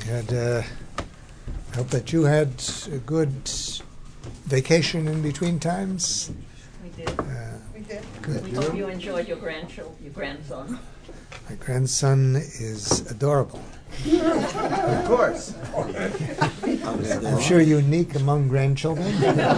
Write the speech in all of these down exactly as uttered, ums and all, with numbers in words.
And uh, I hope that you had a good vacation in between times. We did. Uh, we did. Good. We hope you enjoyed your grandchild, your grandson. My grandson is adorable. Of course. I'm sure unique among grandchildren.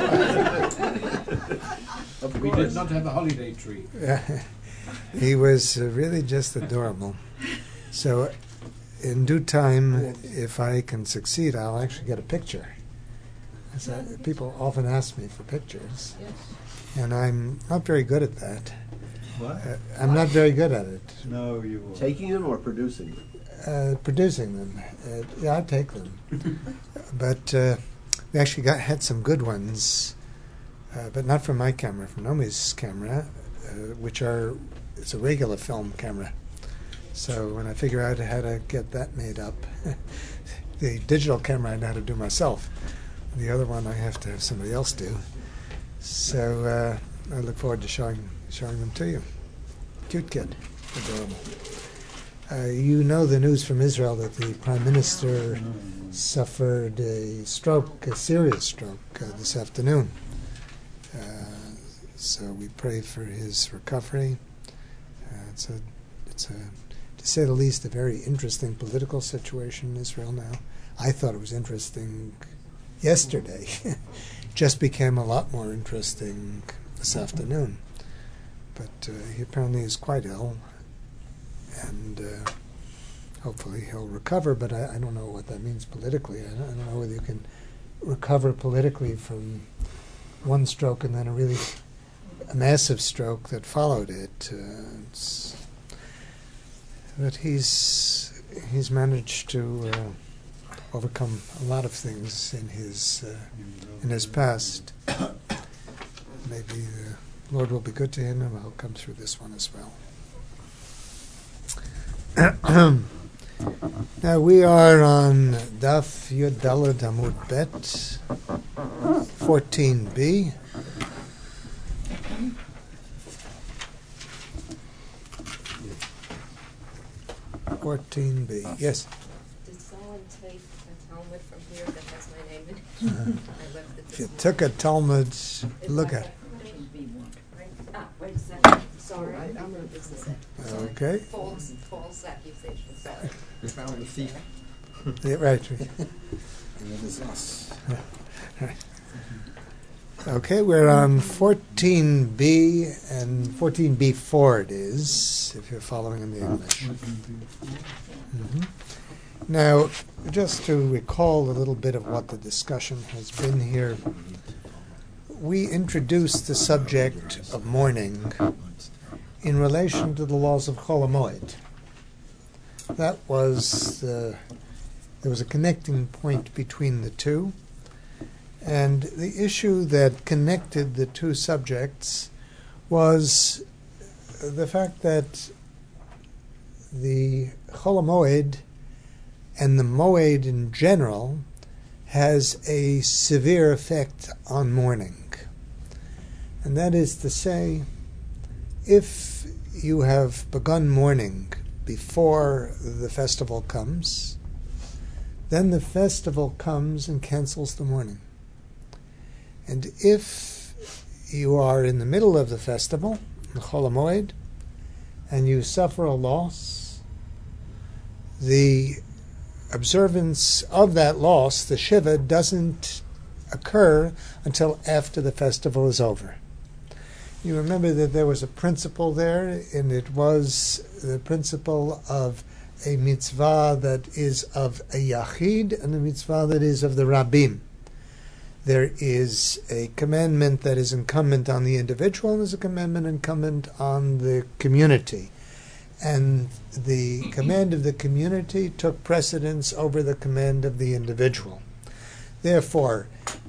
Of We did course. not have a holiday tree. He was uh, really just adorable. So, in due time, if I can succeed, I'll actually get a picture. As I, people often ask me for pictures, Yes. and I'm not very good at that. What? Uh, I'm not very good at it. No, you won't. Taking them or producing them? Uh, producing them, uh, yeah, I'd take them. But uh, we actually got had some good ones, uh, but not from my camera, from Nomi's camera, uh, which are it's a regular film camera. So when I figure out how to get that made up, the digital camera I know how to do myself. The other one I have to have somebody else do. So uh, I look forward to showing showing them to you. Cute kid, adorable. Uh, you know the news from Israel that the Prime Minister suffered a stroke, a serious stroke, uh, this afternoon. Uh, so we pray for his recovery. Uh, it's a, it's a, to say the least, a very interesting political situation in Israel now. I thought it was interesting yesterday. Just became a lot more interesting this afternoon. But uh, he apparently is quite ill. And uh, hopefully he'll recover, but I, I don't know what that means politically. I don't, I don't know whether you can recover politically from one stroke and then a really a massive stroke that followed it. Uh, it's, but he's he's managed to uh, overcome a lot of things in his uh, in his past. Maybe the Lord will be good to him, and he'll come through this one as well. Now we are on Daf Yud Daled Amud Bet, fourteen B. fourteen B. Yes. Did someone take a Talmud from here that has my name in it? Uh, I left it if this you morning. took a Talmud, It's look like at Right? Ah, wait a second. Sorry, I'm gonna this is it. Sorry. Okay. False, false accusation. Sorry. You found the thief. it. Yeah, right. And it is us. Okay, we're on fourteen B, and fourteen B four it is, if you're following in the English. hmm Now, just to recall a little bit of what the discussion has been here, we introduced the subject of mourning in relation to the laws of Chol HaMoed. That was the, there was a connecting point between the two. And the issue that connected the two subjects was the fact that the Chol HaMoed and the Moed in general has a severe effect on mourning. And that is to say, if you have begun mourning before the festival comes, then the festival comes and cancels the mourning. And if you are in the middle of the festival, the Chol HaMoed, and you suffer a loss, the observance of that loss, the Shiva, doesn't occur until after the festival is over. You remember that there was a principle there, and it was the principle of a mitzvah that is of a yachid and a mitzvah that is of the rabbim. There is a commandment that is incumbent on the individual, and there's a commandment incumbent on the community. And the command of the community took precedence over the command of the individual. Therefore,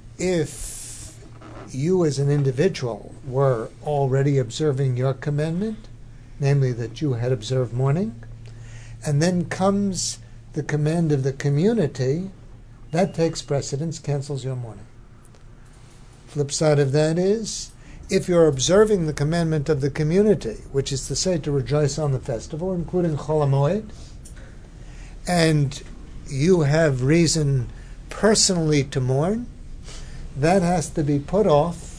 if you as an individual were already observing your commandment, namely that you had observed mourning, and then comes the command of the community, that takes precedence, cancels your mourning. Flip side of that is, if you're observing the commandment of the community, which is to say to rejoice on the festival, including Chol HaMoed, and you have reason personally to mourn, that has to be put off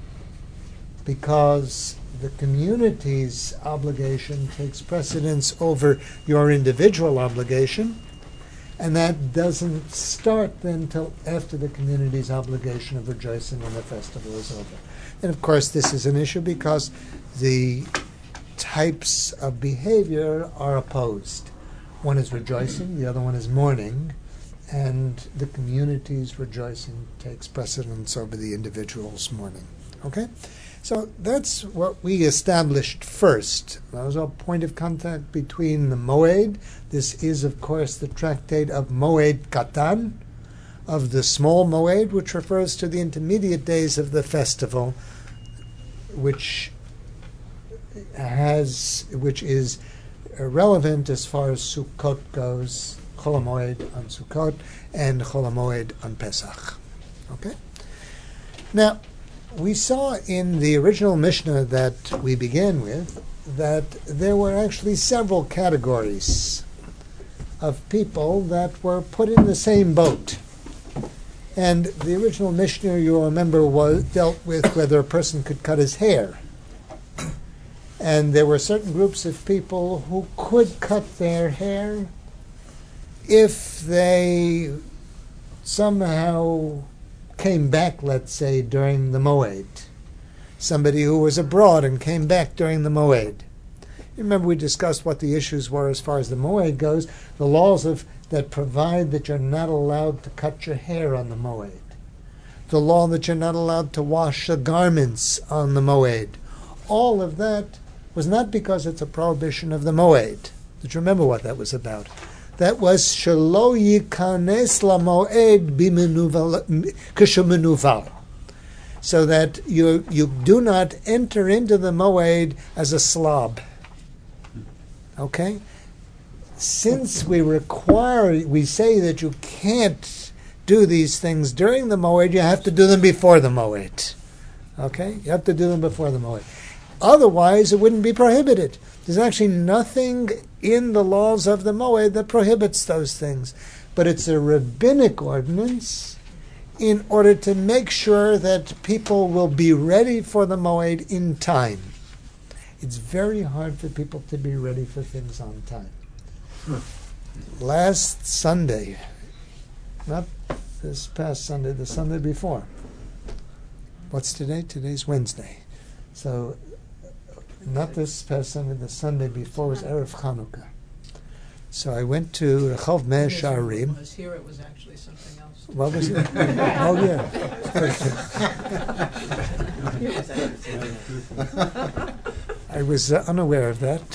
because the community's obligation takes precedence over your individual obligation, and that doesn't start then till after the community's obligation of rejoicing when the festival is over. And of course this is an issue because the types of behavior are opposed. One is rejoicing, the other one is mourning, and the community's rejoicing takes precedence over the individual's mourning. Okay? So that's what we established first. That was our point of contact between the Moed. This is, of course, the tractate of Moed Katan, of the small Moed, which refers to the intermediate days of the festival, which has, which is relevant as far as Sukkot goes, Chol HaMoed on Sukkot and Chol HaMoed on Pesach. Okay? Now, we saw in the original Mishnah that we began with that there were actually several categories of people that were put in the same boat. And the original Mishnah, you'll remember, was dealt with whether a person could cut his hair. And there were certain groups of people who could cut their hair if they somehow came back, let's say, during the Moed. Somebody who was abroad and came back during the Moed. You remember we discussed what the issues were as far as the Moed goes, the laws of that provide that you're not allowed to cut your hair on the Moed. The law that you're not allowed to wash the garments on the Moed. All of that was not because it's a prohibition of the Moed. Did you remember what that was about? That was shelo yikanes lamoed kishemenuval, so that you you do not enter into the Moed as a slob. Okay, since we require, we say that you can't do these things during the Moed, you have to do them before the Moed. Okay, you have to do them before the Moed. Otherwise, it wouldn't be prohibited. There's actually nothing in the laws of the Moed that prohibits those things. But it's a rabbinic ordinance in order to make sure that people will be ready for the Moed in time. It's very hard for people to be ready for things on time. Last Sunday, not this past Sunday, the Sunday before. What's today? Today's Wednesday. So, not this past Sunday, the Sunday before was Erev Chanukah. So I went to Rehov Mea Sha'arim. Was here, it was actually something else. What was it? Oh, yeah. I was uh, unaware of that.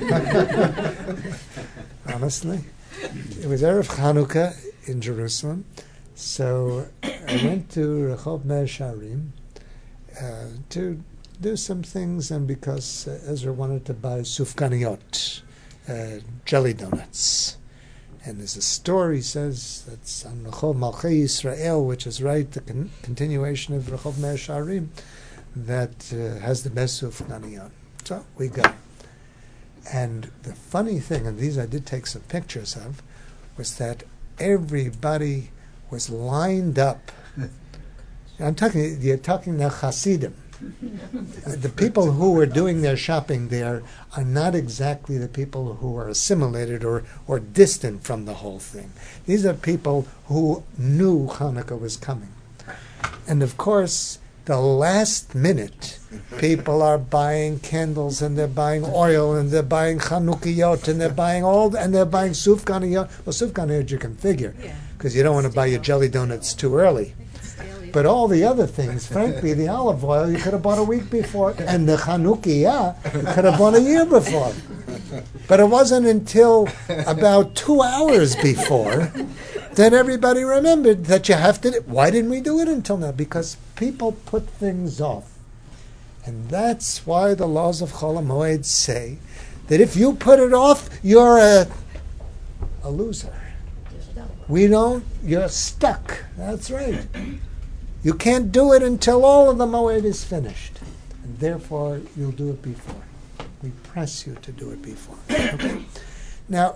Honestly. It was Erev Chanukah in Jerusalem. So I went to Rehov Mea Sha'arim uh, to do some things, and because uh, Ezra wanted to buy sufganiyot, uh, jelly donuts. And there's a story, says, that's on Rehov Malchei Yisrael, which is right, the con- continuation of Rehov Mea Sha'arim, that uh, has the best sufganiyot. So we go. And the funny thing, and these I did take some pictures of, was that everybody was lined up. I'm talking, you're talking now Hasidim. The people who are doing their shopping there are not exactly the people who are assimilated or, or distant from the whole thing. These are people who knew Hanukkah was coming. And of course, the last minute, people are buying candles, and they're buying oil, and they're buying Chanukiot, and they're buying all, and they're buying sufganiyot. Well, sufganiyot you can figure, because you don't want to buy your jelly donuts too early. But all the other things, frankly, the olive oil you could have bought a week before, and the Chanukiah you could have bought a year before. But it wasn't until about two hours before that everybody remembered that you have to. Why didn't we do it until now? Because people put things off. And that's why the laws of Chol HaMoed say that if you put it off, you're a, a loser. We don't, you're stuck. That's right. You can't do it until all of the Moed is finished. And therefore, you'll do it before. We press you to do it before. Okay? Now,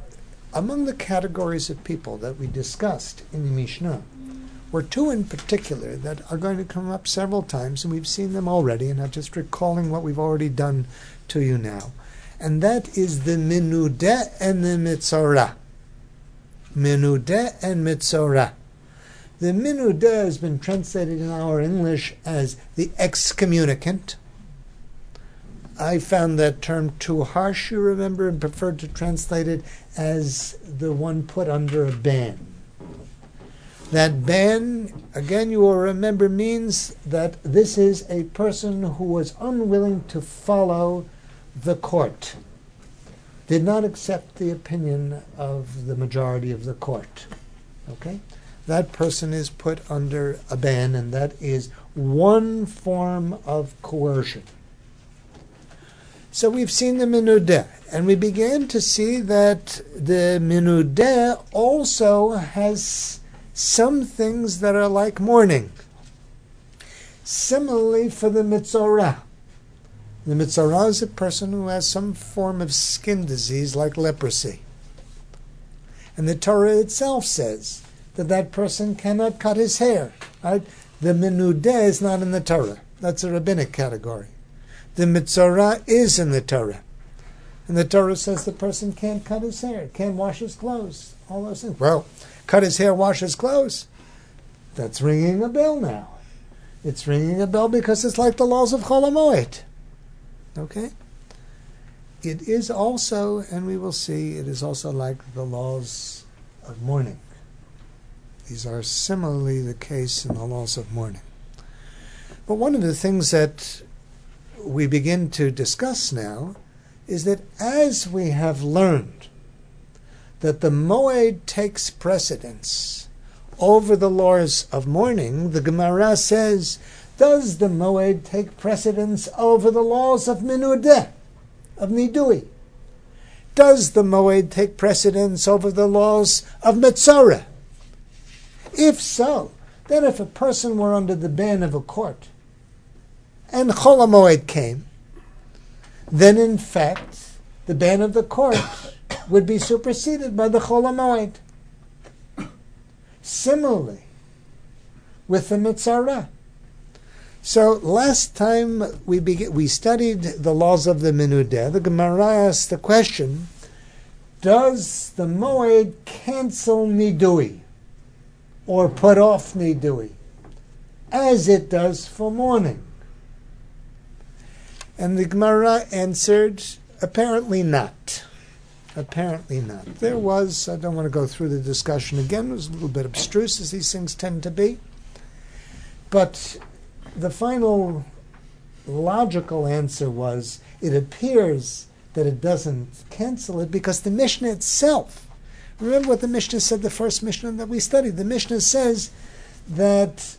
among the categories of people that we discussed in the Mishnah were two in particular that are going to come up several times, and we've seen them already, and I'm just recalling what we've already done to you now. And that is the Menudeh and the Mitzorah. Menudeh and Mitzorah. The Menudeh has been translated in our English as the excommunicant. I found that term too harsh, you remember, and preferred to translate it as the one put under a ban. That ban, again, you will remember, means that this is a person who was unwilling to follow the court, did not accept the opinion of the majority of the court. Okay? That person is put under a ban, and that is one form of coercion. So we've seen the Menudeh, and we began to see that the Menudeh also has some things that are like mourning. Similarly for the Mitzorah. The Mitzorah is a person who has some form of skin disease like leprosy. And the Torah itself says that that person cannot cut his hair. Right? The Menudeh is not in the Torah. That's a rabbinic category. The Mitzorah is in the Torah. And the Torah says the person can't cut his hair, can't wash his clothes, all those things. Well, cut his hair, wash his clothes. That's ringing a bell now. It's ringing a bell because it's like the laws of Chol HaMoed. Okay? It is also, and we will see, it is also like the laws of mourning. These are similarly the case in the laws of mourning. But one of the things that we begin to discuss now is that as we have learned that the Moed takes precedence over the laws of mourning, the Gemara says, does the Moed take precedence over the laws of Menudeh, of Nidui? Does the Moed take precedence over the laws of Mitzorah? If so, then if a person were under the ban of a court, and Chol HaMoed came, then in fact the ban of the court would be superseded by the Chol HaMoed. Similarly, with the Mitzorah. So last time we begin, we studied the laws of the Menudeh. The Gemara asked the question, does the Moed cancel Nidui, or put off Nidui, as it does for mourning? And the Gemara answered, apparently not. Apparently not. There was, I don't want to go through the discussion again, it was a little bit abstruse, as these things tend to be. But the final logical answer was, it appears that it doesn't cancel it because the Mishnah itself, remember what the Mishnah said, the first Mishnah that we studied, the Mishnah says that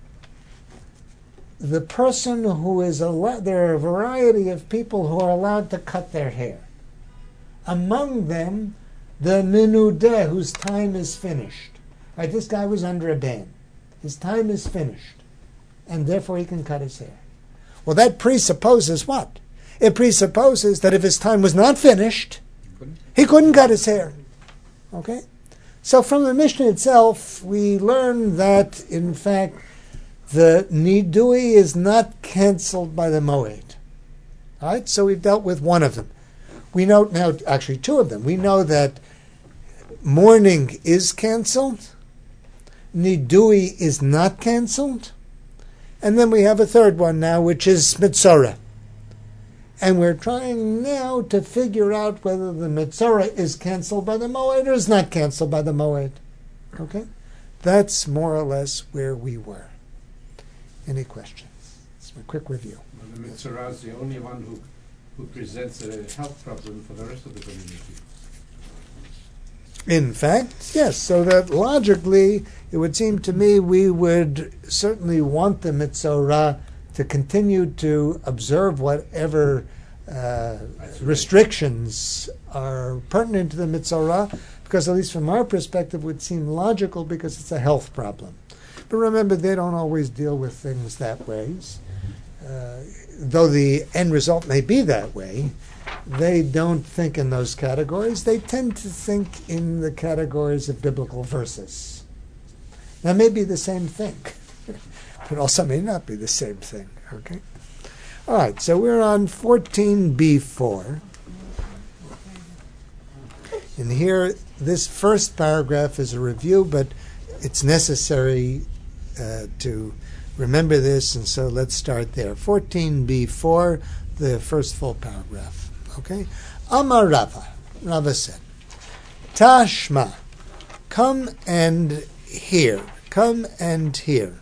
the person who is allowed, there are a variety of people who are allowed to cut their hair. Among them, the Menudeh, whose time is finished. Right, this guy was under a ban. His time is finished, and therefore he can cut his hair. Well, that presupposes what? It presupposes that if his time was not finished, he couldn't cut his hair. Okay? So from the Mishnah itself, we learn that, in fact, the Nidui is not cancelled by the Moed. All right? So we've dealt with one of them. We know now, actually two of them. We know that mourning is cancelled. Nidui is not cancelled. And then we have a third one now, which is Mitzorah. And we're trying now to figure out whether the Mitzorah is cancelled by the Moed or is not cancelled by the Moed. Okay? That's more or less where we were. Any questions? It's a quick review. Well, the Mitzorah is the only one who, who presents a health problem for the rest of the community. In fact, yes. So that logically, it would seem to me we would certainly want the Mitzorah to continue to observe whatever uh, restrictions are pertinent to the Mitzorah, because at least from our perspective, it would seem logical because it's a health problem. But remember, they don't always deal with things that ways. Uh, though the end result may be that way, they don't think in those categories. They tend to think in the categories of biblical verses. That may be the same thing, but also may not be the same thing. Okay. All right. So we're on fourteen b four, and here this first paragraph is a review, but it's necessary uh, to remember this, and so let's start there. fourteen b four, the first full paragraph. Okay? Amar Rava. Rava said, Tashma, come and hear. Come and hear.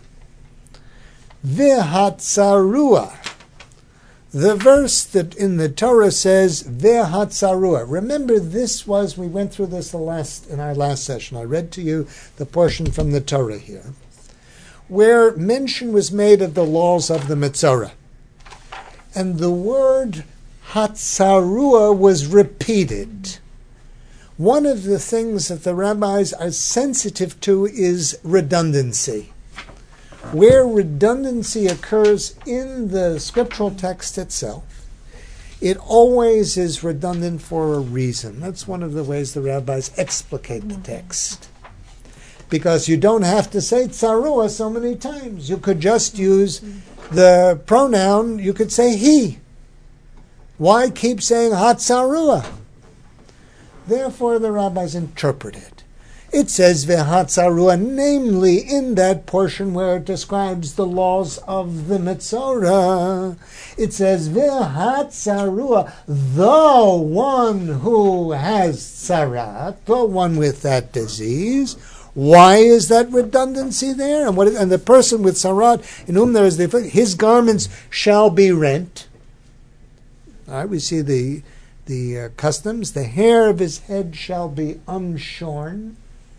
Vehatzarua. The verse that in the Torah says, Vehatzarua. Remember, this was, we went through this the last in our last session. I read to you the portion from the Torah here, where mention was made of the laws of the Metzora. And the word Hatzarua was repeated. One of the things that the rabbis are sensitive to is redundancy. Where redundancy occurs in the scriptural text itself, it always is redundant for a reason. That's one of the ways the rabbis explicate the text. Because you don't have to say tsarua so many times. You could just use the pronoun, you could say he. Why keep saying hatzarua? Therefore, the rabbis interpret it. It says vehatzarua, namely in that portion where it describes the laws of the Metzora. It says vehatzarua, the one who has tzarat, the one with that disease. Why is that redundancy there? And what? Is, and the person with tzarat, in whom there is the his garments shall be rent. All right, we see the the uh, customs. The hair of his head shall be unshorn.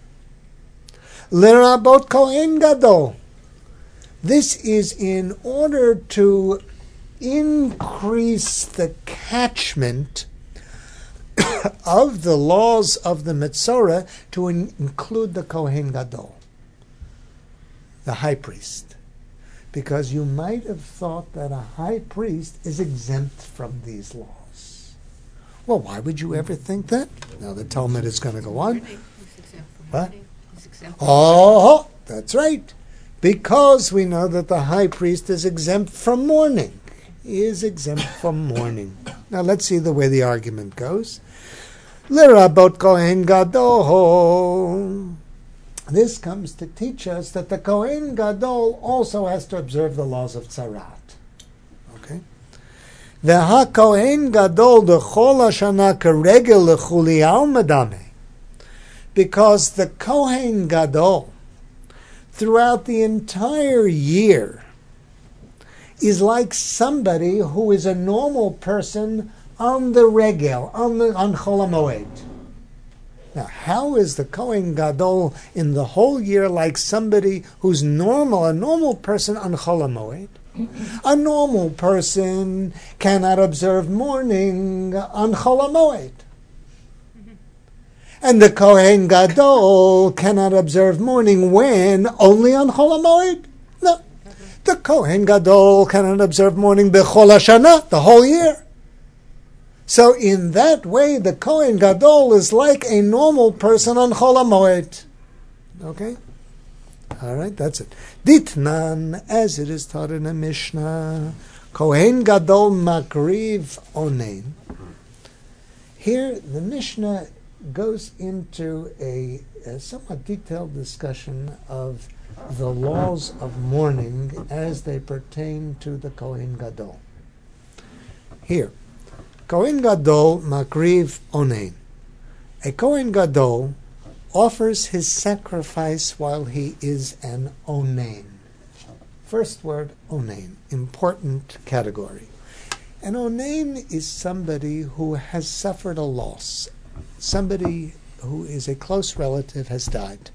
Lerabot kohen gadol. This is in order to increase the catchment of the laws of the Metzora to in- include the kohen gadol, the high priest. Because you might have thought that a high priest is exempt from these laws. Well, why would you ever think that? Now the Talmud is going to go on. What? Oh, that's right. Because we know that the high priest is exempt from mourning. He is exempt from mourning. Now let's see the way the argument goes. L'rabot kohen gadol. This comes to teach us that the kohen gadol also has to observe the laws of tzarat. Okay. Veha kohen gadol dechol hashana keregel lechuliyahu madame. Because the Kohen Gadol, throughout the entire year, is like somebody who is a normal person on the regel, on the on Chol HaMoed. Now, how is the Kohen Gadol in the whole year like somebody who's normal, a normal person on Chol HaMoed? A normal person cannot observe mourning on Chol HaMoed. And the Kohen Gadol cannot observe mourning when? Only on Chol HaMoed? No. The Kohen Gadol cannot observe mourning B'chol HaShana, the whole year. So in that way, the Kohen Gadol is like a normal person on Chol HaMoed. Okay? All right, that's it. Ditnan, as it is taught in the Mishnah, Kohen Gadol makriv onein. Here, the Mishnah goes into a, a somewhat detailed discussion of the laws of mourning as they pertain to the Kohen Gadol. Here, Kohen Gadol makriv onein. A Kohen Gadol offers his sacrifice while he is an onein. First word, onein, important category. An onein is somebody who has suffered a loss. Somebody who is a close relative has died.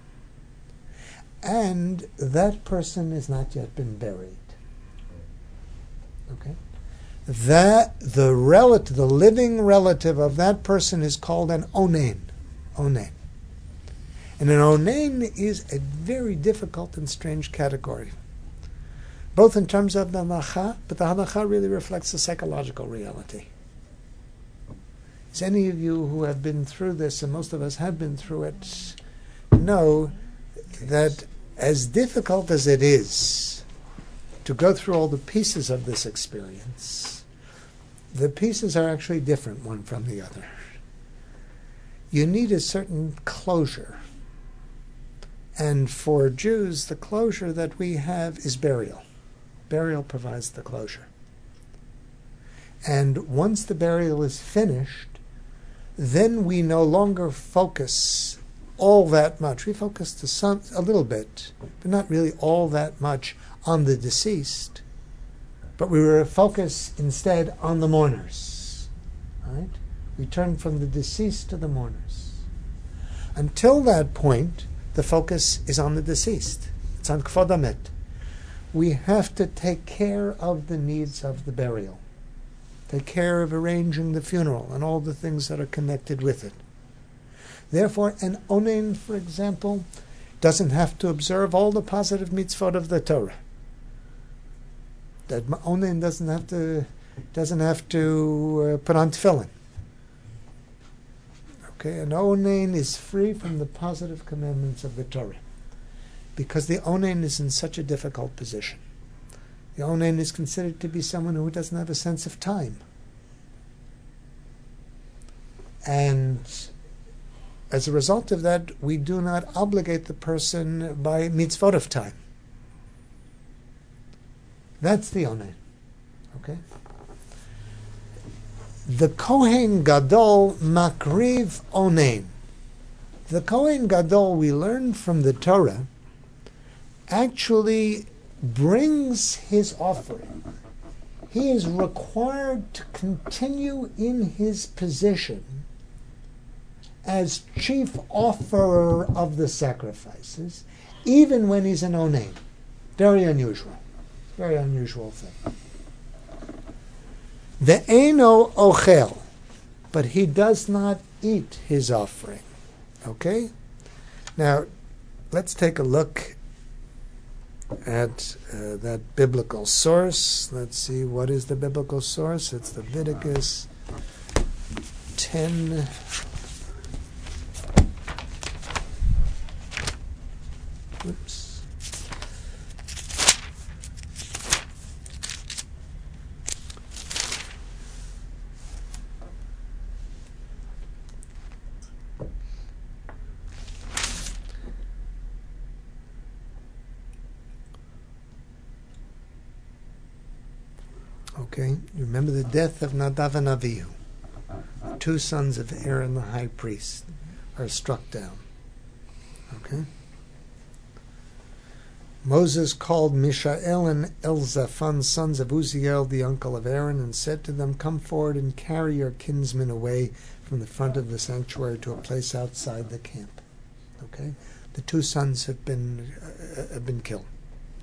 And that person has not yet been buried. Okay? That the relative, the living relative of that person is called an onein. Onein. And an onein is a very difficult and strange category. both in terms of the halacha, but the halacha really reflects the psychological reality. As any of you who have been through this, and most of us have been through it, know that as difficult as it is to go through all the pieces of this experience, the pieces are actually different one from the other. You need a certain closure. And for Jews, the closure that we have is burial. Burial provides the closure. And once the burial is finished, then we no longer focus all that much. We focus to some a little bit, but not really all that much on the deceased. But we were focused instead on the mourners. Right? We turn from the deceased to the mourners. Until that point, the focus is on the deceased. It's on Kfod Hamet. We have to take care of the needs of the burial. Take care of arranging the funeral and all the things that are connected with it. Therefore, an onen, for example, doesn't have to observe all the positive mitzvot of the Torah. That onen doesn't have to doesn't have to uh, put on tefillin. Okay, an onen is free from the positive commandments of the Torah, because the onen is in such a difficult position. The onen is considered to be someone who doesn't have a sense of time. And as a result of that, we do not obligate the person by mitzvot of time. That's the onen. Okay? The Kohen Gadol makriv onen. The Kohen Gadol, we learn from the Torah, actually brings his offering. He is required to continue in his position as chief offerer of the sacrifices, even when he's an onen. Very unusual. Very unusual thing. The Eino Ochel, but he does not eat his offering. Okay? Now, let's take a look at uh, that biblical source. Let's see, what is the biblical source? It's Leviticus ten. Oops. Okay, you remember the death of Nadav and Avihu. The two sons of Aaron the high priest are struck down. Okay? Moses called Mishael and Elzaphan, sons of Uziel, the uncle of Aaron, and said to them, "Come forward and carry your kinsmen away from the front of the sanctuary to a place outside the camp." Okay? The two sons have been uh, have been killed.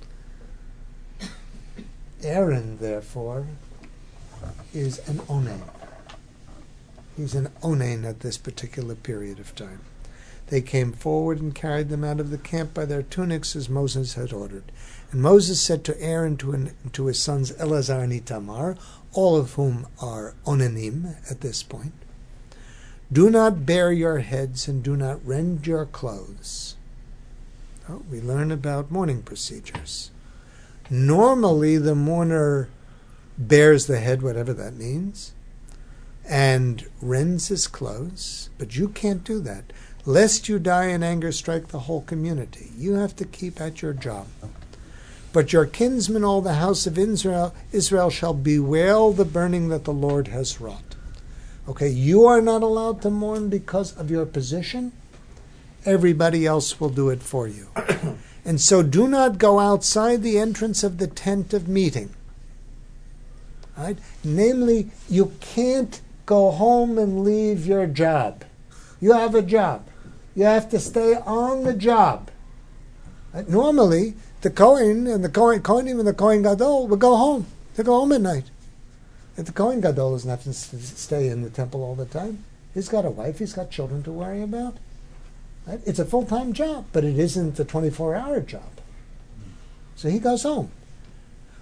Aaron, therefore, is an onen. He's an onen at this particular period of time. They came forward and carried them out of the camp by their tunics as Moses had ordered. And Moses said to Aaron, to, an, to his sons Eleazar and Itamar, all of whom are onanim at this point, "Do not bare your heads and do not rend your clothes." Oh, we learn about mourning procedures. Normally, the mourner bares the head, whatever that means, and rends his clothes, but you can't do that. Lest you die in anger, strike the whole community. You have to keep at your job. But your kinsmen, all the house of Israel, Israel shall bewail the burning that the Lord has wrought. Okay, you are not allowed to mourn because of your position. Everybody else will do it for you. And so do not go outside the entrance of the tent of meeting. Right? Namely, you can't go home and leave your job. You have a job. You have to stay on the job. Right? Normally, the Kohen and the Kohen, Kohenim and the Kohen Gadol would go home. They go home at night. If the Kohen Gadol doesn't have to stay in the temple all the time. He's got a wife. He's got children to worry about. Right? It's a full-time job, but it isn't a twenty-four hour job. So he goes home.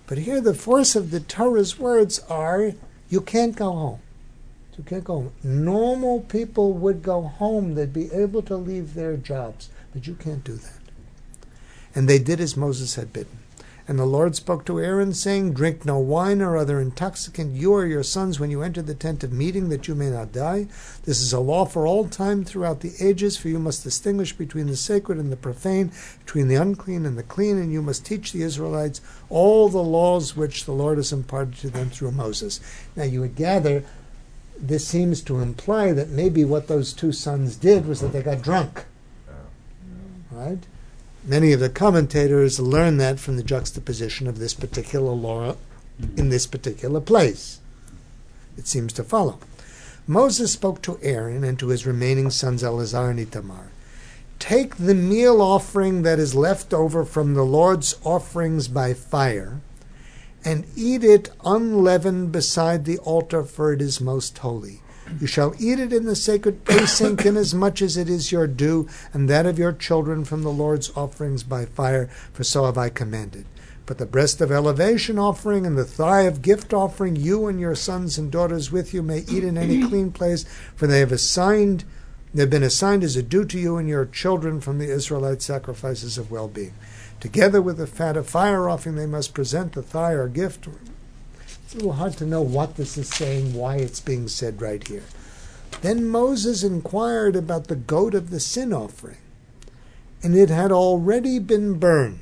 But here the force of the Torah's words are, you can't go home. You can't go home. Normal people would go home. They'd be able to leave their jobs. But you can't do that. And they did as Moses had bidden. And the Lord spoke to Aaron, saying, drink no wine or other intoxicant, you or your sons, when you enter the tent of meeting, that you may not die. This is a law for all time throughout the ages, for you must distinguish between the sacred and the profane, between the unclean and the clean, and you must teach the Israelites all the laws which the Lord has imparted to them through Moses. Now you would gather, this seems to imply that maybe what those two sons did was that they got drunk. Right? Many of the commentators learn that from the juxtaposition of this particular law in this particular place. It seems to follow. Moses spoke to Aaron and to his remaining sons Eleazar and Itamar. Take the meal offering that is left over from the Lord's offerings by fire, and eat it unleavened beside the altar, for it is most holy. You shall eat it in the sacred precinct, inasmuch as it is your due, and that of your children from the Lord's offerings by fire, for so have I commanded. But the breast of elevation offering and the thigh of gift offering, you and your sons and daughters with you may eat in any clean place, for they have assigned, they have been assigned as a due to you and your children from the Israelite sacrifices of well-being. Together with the fat of fire offering, they must present the thigh or gift. It's a little hard to know what this is saying, why it's being said right here. Then Moses inquired about the goat of the sin offering, and it had already been burned.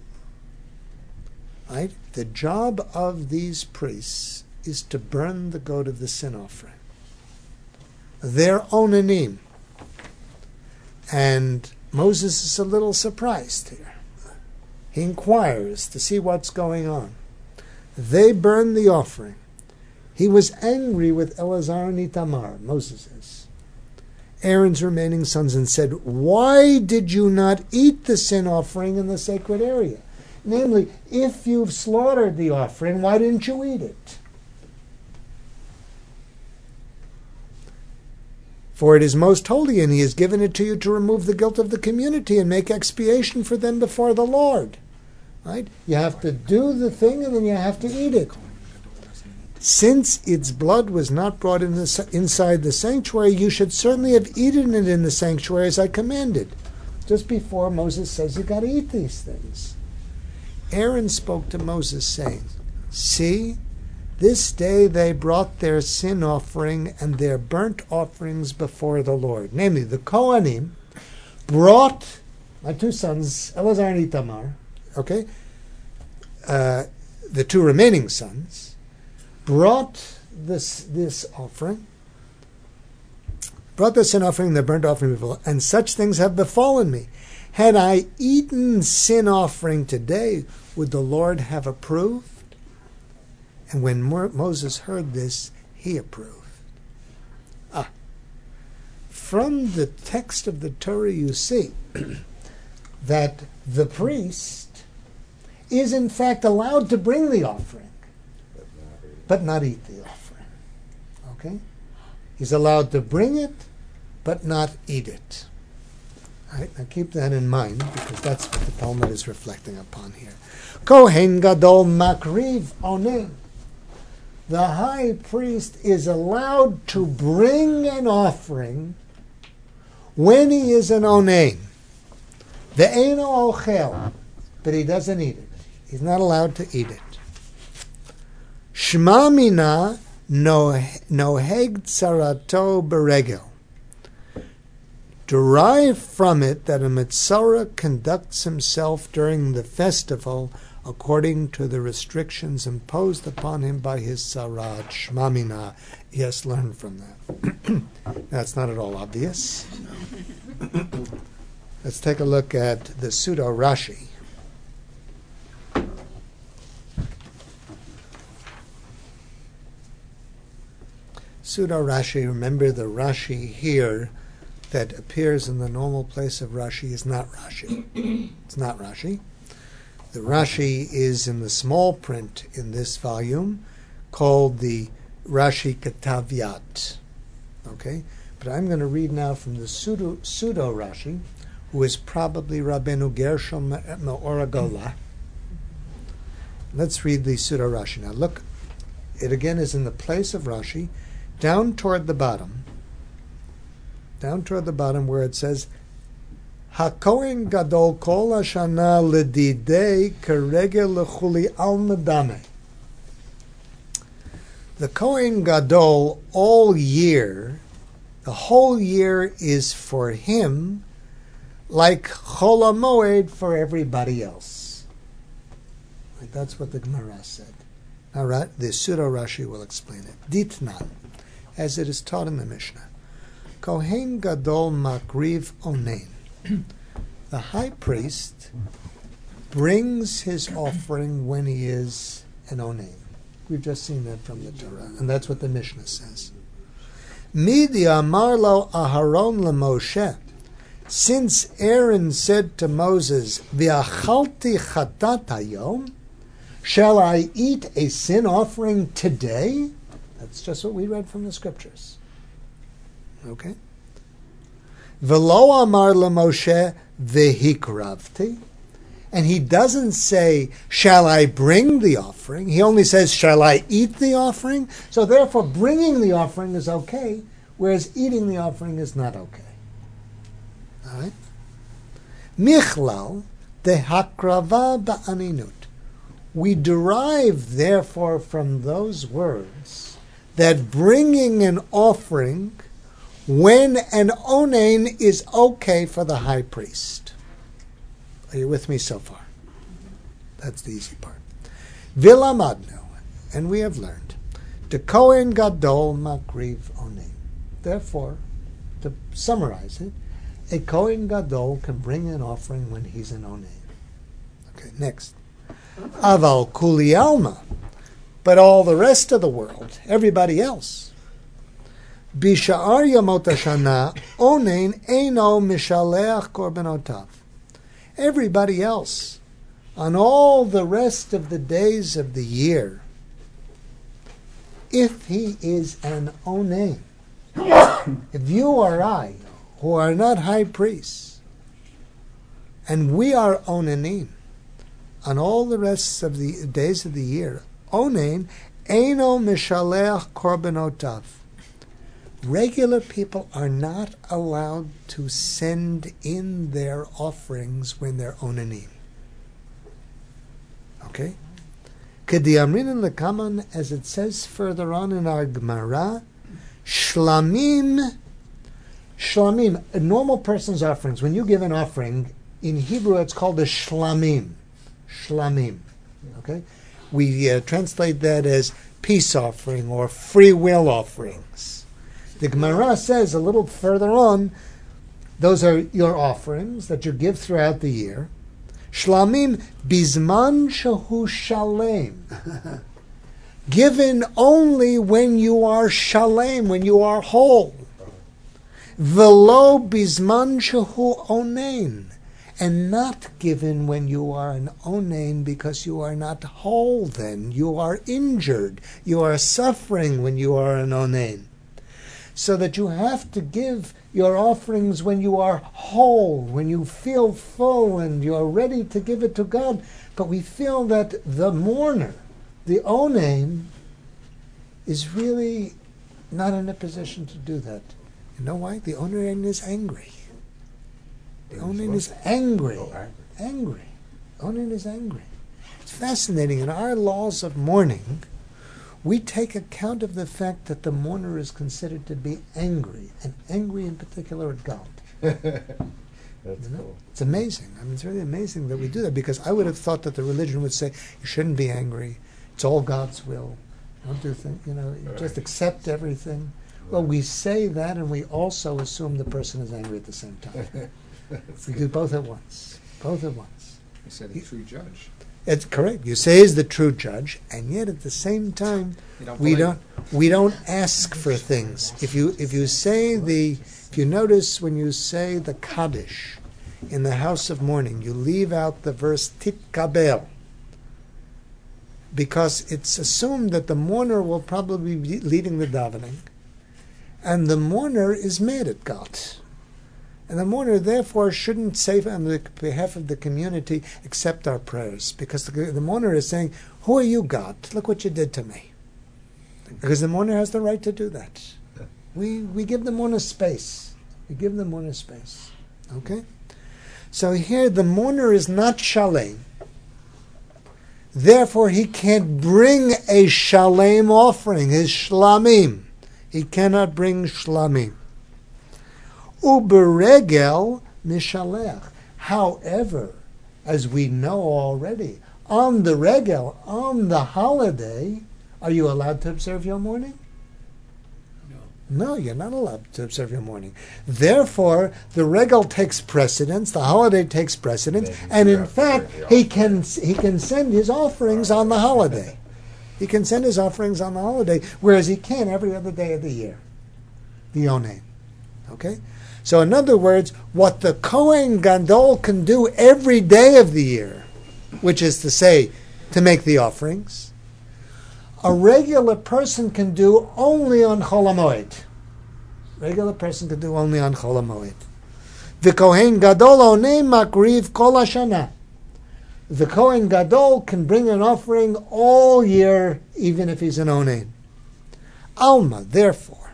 Right? The job of these priests is to burn the goat of the sin offering. Their onanim. And Moses is a little surprised here. He inquires to see what's going on. They burned the offering. He was angry with Eleazar and Itamar, Moses is, Aaron's remaining sons, and said, why did you not eat the sin offering in the sacred area? Namely, if you've slaughtered the offering, why didn't you eat it? For it is most holy, and he has given it to you to remove the guilt of the community and make expiation for them before the Lord. Right? You have to do the thing, and then you have to eat it. Since its blood was not brought in the, inside the sanctuary, you should certainly have eaten it in the sanctuary as I commanded. Just before Moses says you got to eat these things. Aaron spoke to Moses, saying, see, this day they brought their sin offering and their burnt offerings before the Lord. Namely, the Kohanim brought my two sons, Eleazar and Itamar, okay, uh, the two remaining sons, brought this this offering, brought the sin offering, the burnt offering before, and such things have befallen me. Had I eaten sin offering today, would the Lord have approved? And when Mo- Moses heard this, he approved. Ah, from the text of the Torah you see that the priest is in fact allowed to bring the offering, but not eat the offering. Okay? He's allowed to bring it, but not eat it. All right, now keep that in mind, because that's what the Talmud is reflecting upon here. Kohen Gadol Makriv Onen. The high priest is allowed to bring an offering when he is an onen. Ve'eno ochel, but he doesn't eat it. He's not allowed to eat it. Shma mina noheg tzarato beregel. Derive from it that a Metzora conducts himself during the festival according to the restrictions imposed upon him by his sarat. Shma mina. Yes, learn from that. That's not at all obvious. Let's take a look at the Pseudo Rashi. Pseudo Rashi, remember the Rashi here that appears in the normal place of Rashi is not Rashi. It's not Rashi. The Rashi is in the small print in this volume called the Rashi Katav Yad. Okay? But I'm going to read now from the pseudo, pseudo Rashi, who is probably Rabbeinu Gershom Me'or HaGolah. Let's read the pseudo Rashi now. Look, it again is in the place of Rashi, down toward the bottom. Down toward the bottom where it says, HaKohen Gadol Kol Hashana Ledidei Keregel Lechuli Al Medame. The Kohen Gadol all year, the whole year is for him like Chol HaMoed for everybody else. Like that's what the Gemara said. Now, right, the pseudo Rashi will explain it. Ditnan, as it is taught in the Mishnah. Kohen Gadol Makriv Onein. The high priest brings his offering when he is an Onein. We've just seen that from the Torah, and that's what the Mishnah says. Midi Amar Lo Aharon LeMoshe. Since Aaron said to Moses, V'achalti chatat hayom, shall I eat a sin offering today? That's just what we read from the scriptures. Okay? V'lo amar LeMoshe v'hikravti. And he doesn't say, shall I bring the offering? He only says, shall I eat the offering? So therefore, bringing the offering is okay, whereas eating the offering is not okay. All right? Michlal dehakrava ba'aninut. We derive, therefore, from those words that bringing an offering when an onain is okay for the high priest. Are you with me so far? That's the easy part. Vilamadnu, and we have learned, the Kohen Gadol Makriv Onein. Therefore, to summarize it, a Kohen Gadol can bring an offering when he's an onain. Okay, next. Aval Kuli Alma, but all the rest of the world, everybody else. Bisha'ar Yamot Hashana Onein Eino Mishaleach Korbanotav. Everybody else, on all the rest of the days of the year, if he is an onain, if you or I, who are not high priests, and we are onanim, on all the rest of the days of the year, onain, eino mishaleach korbanotav. Regular people are not allowed to send in their offerings when they're onanim. Okay? K'diamrin lekaman, as it says further on in our Gemara, shlamim, shlamim, a normal person's offerings. When you give an offering, in Hebrew it's called a shlamim. Shlamim. Okay? We uh, translate that as peace offering or free will offerings. The Gemara says a little further on, those are your offerings that you give throughout the year. Shlamim bizman shehu shalem. Given only when you are shalem, when you are whole. Velo bizman shehu onein. And not given when you are an onein because you are not whole then. You are injured. You are suffering when you are an onein. So that you have to give your offerings when you are whole, when you feel full and you're ready to give it to God. But we feel that the mourner, the onaim, is really not in a position to do that. You know why? The onaim is angry. The onaim is angry. Angry. Onaim is angry. It's fascinating. In our laws of mourning, we take account of the fact that the mourner is considered to be angry, and angry in particular at God. That's You know? cool. It's amazing. I mean, it's really amazing that we do that, because I would have thought that the religion would say, you shouldn't be angry. It's all God's will. Don't do things, you know, Right. just accept everything. Well, we say that, and we also assume the person is angry at the same time. We do both at once. Both at once. I said a true judge. It's correct. You say is the true judge, and yet at the same time, You don't we believe. don't we don't ask for things. If you if you say the if you notice when you say the Kaddish in the house of mourning, you leave out the verse Titkabel, because it's assumed that the mourner will probably be leading the davening, and the mourner is mad at God. And the mourner, therefore, shouldn't say on the behalf of the community, accept our prayers. Because the, the mourner is saying, who are you, God? Look what you did to me. Because the mourner has the right to do that. We we give the mourner space. We give the mourner space. Okay? So here, the mourner is not shalem. Therefore, he can't bring a shalem offering, his shlamim. He cannot bring shlamim. Uberegel mishalech. However, as we know already, on the regel, on the holiday, are you allowed to observe your mourning? No, you're not allowed to observe your mourning. Therefore, the regel takes precedence, the holiday takes precedence, and in fact, he can he can send his offerings on the holiday. He can send his offerings on the holiday, whereas he can every other day of the year. The Onen. Okay? So in other words, what the Kohen Gadol can do every day of the year, which is to say, to make the offerings, a regular person can do only on Chol HaMoed. Regular person can do only on Chol HaMoed. The Kohen Gadol onei makriv kol hashana. The Kohen Gadol can bring an offering all year, even if he's an onen. Alma, therefore,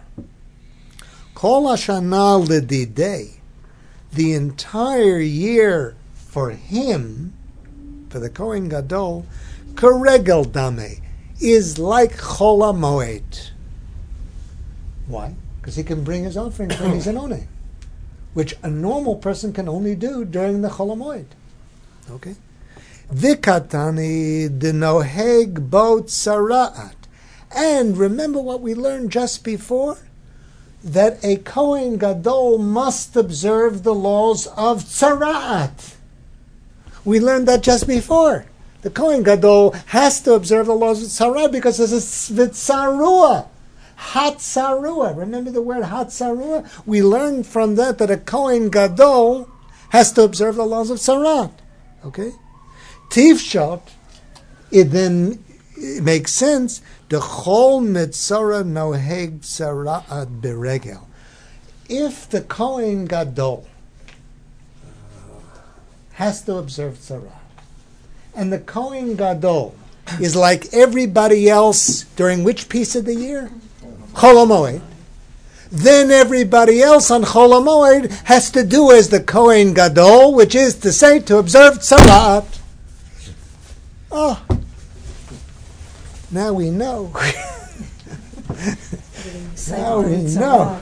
kol hashana l'didei, the entire year for him, for the Kohen Gadol, keregel dameh, is like Chol HaMoed. Why? Because he can bring his offering when he's an onen, which a normal person can only do during the Chol HaMoed. Okay? Vikatani denoheg bo tzara'at. And remember what we learned just before? That a Kohen Gadol must observe the laws of tzara'at. We learned that just before. The Kohen Gadol has to observe the laws of tzara because it's a vitzarua, hatzarua. Remember the word hatzarua? We learned from that that a Kohen Gadol has to observe the laws of tzara. Okay? Tifshot, it then it makes sense. The chol mitzara noheg tzara'at beregel. If the Kohen Gadol has to observe tzara, and the Kohen Gadol is like everybody else during which piece of the year? Chol HaMoed. Then everybody else on Chol HaMoed has to do as the Kohen Gadol, which is to say, to observe Tzara'at. Oh, now we know. Now we know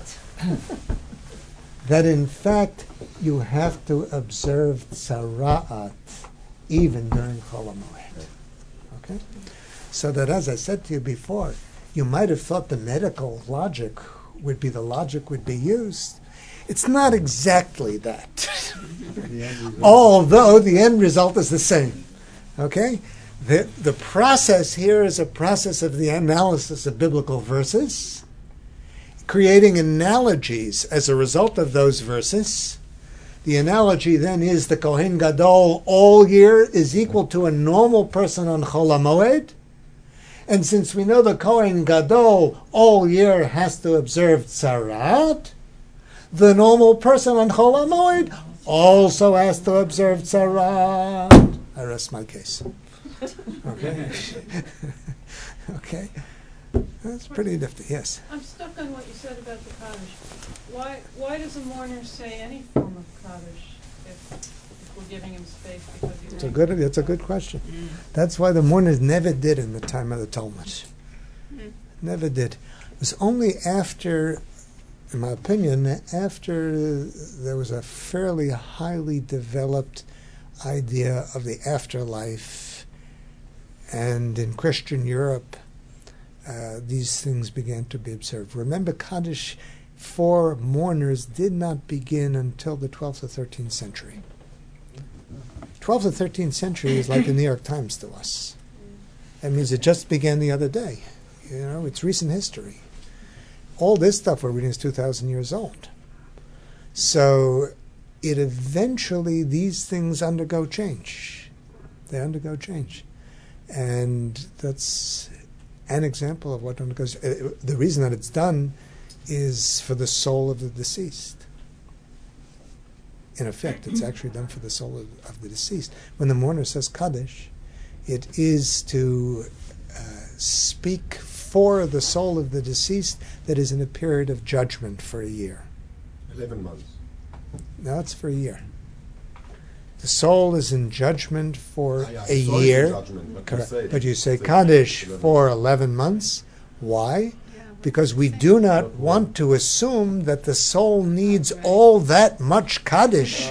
that in fact you have to observe Tzara'at even during Chol HaMoed. Okay? So that, as I said to you before, you might have thought the medical logic would be the logic would be used. It's not exactly that. Although the end result is the same. Okay? The, the process here is a process of the analysis of biblical verses, creating analogies as a result of those verses. The analogy then is the Kohen Gadol all year is equal to a normal person on Chol HaMoed. And since we know the Kohen Gadol all year has to observe Tzara'at, the normal person on Chol HaMoed also has to observe Tzara'at. I rest my case. Okay? Okay? That's pretty nifty, yes. I'm stuck on what you said about the Kaddish. Why why does a mourner say any form of Kaddish if, if we're giving him space because he's It's a good, it's a good question. Mm. That's why the mourners never did in the time of the Talmud. Mm. Never did. It was only after, in my opinion, after there was a fairly highly developed idea of the afterlife, and in Christian Europe, uh, these things began to be observed. Remember, Kaddish for mourners did not begin until the twelfth or thirteenth century. twelfth or thirteenth century is like the New York Times to us. That means it just began the other day. You know, it's recent history. All this stuff we're reading is two thousand years old. So it eventually, these things undergo change. They undergo change. And that's an example of what undergoes. Uh, the reason that it's done is for the soul of the deceased. in effect, it's actually done for the soul of, of the deceased. When the mourner says Kaddish, it is to uh, speak for the soul of the deceased that is in a period of judgment for a year. Eleven months. Now it's for a year. The soul is in judgment for Ah, yeah, a soul is in year. judgment, but Correct. you say- But you say say Kaddish eleven for eleven months. Why? Yeah, but Because we same. do not want to assume that the soul needs all that much Kaddish.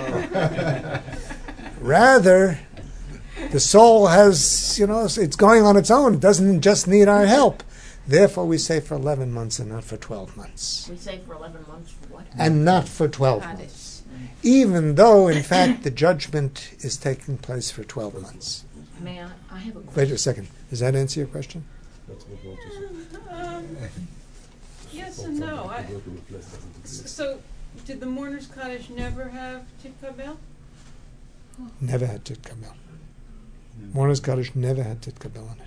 Rather, the soul has, you know, it's going on its own. It doesn't just need our help. Therefore, we say for eleven months and not for twelve months. We say for eleven months for what? And not for twelve Kaddish. months. Even though, in fact, the judgment is taking place for twelve months. May I, I have a Wait question. a second. Does that answer your question? That's what Walter said. Um, yes and no. I, s- so, did the mourner's cottage never have Titkabel? Never had Titkabel. Mourner's Kaddish never had Titkabel on it.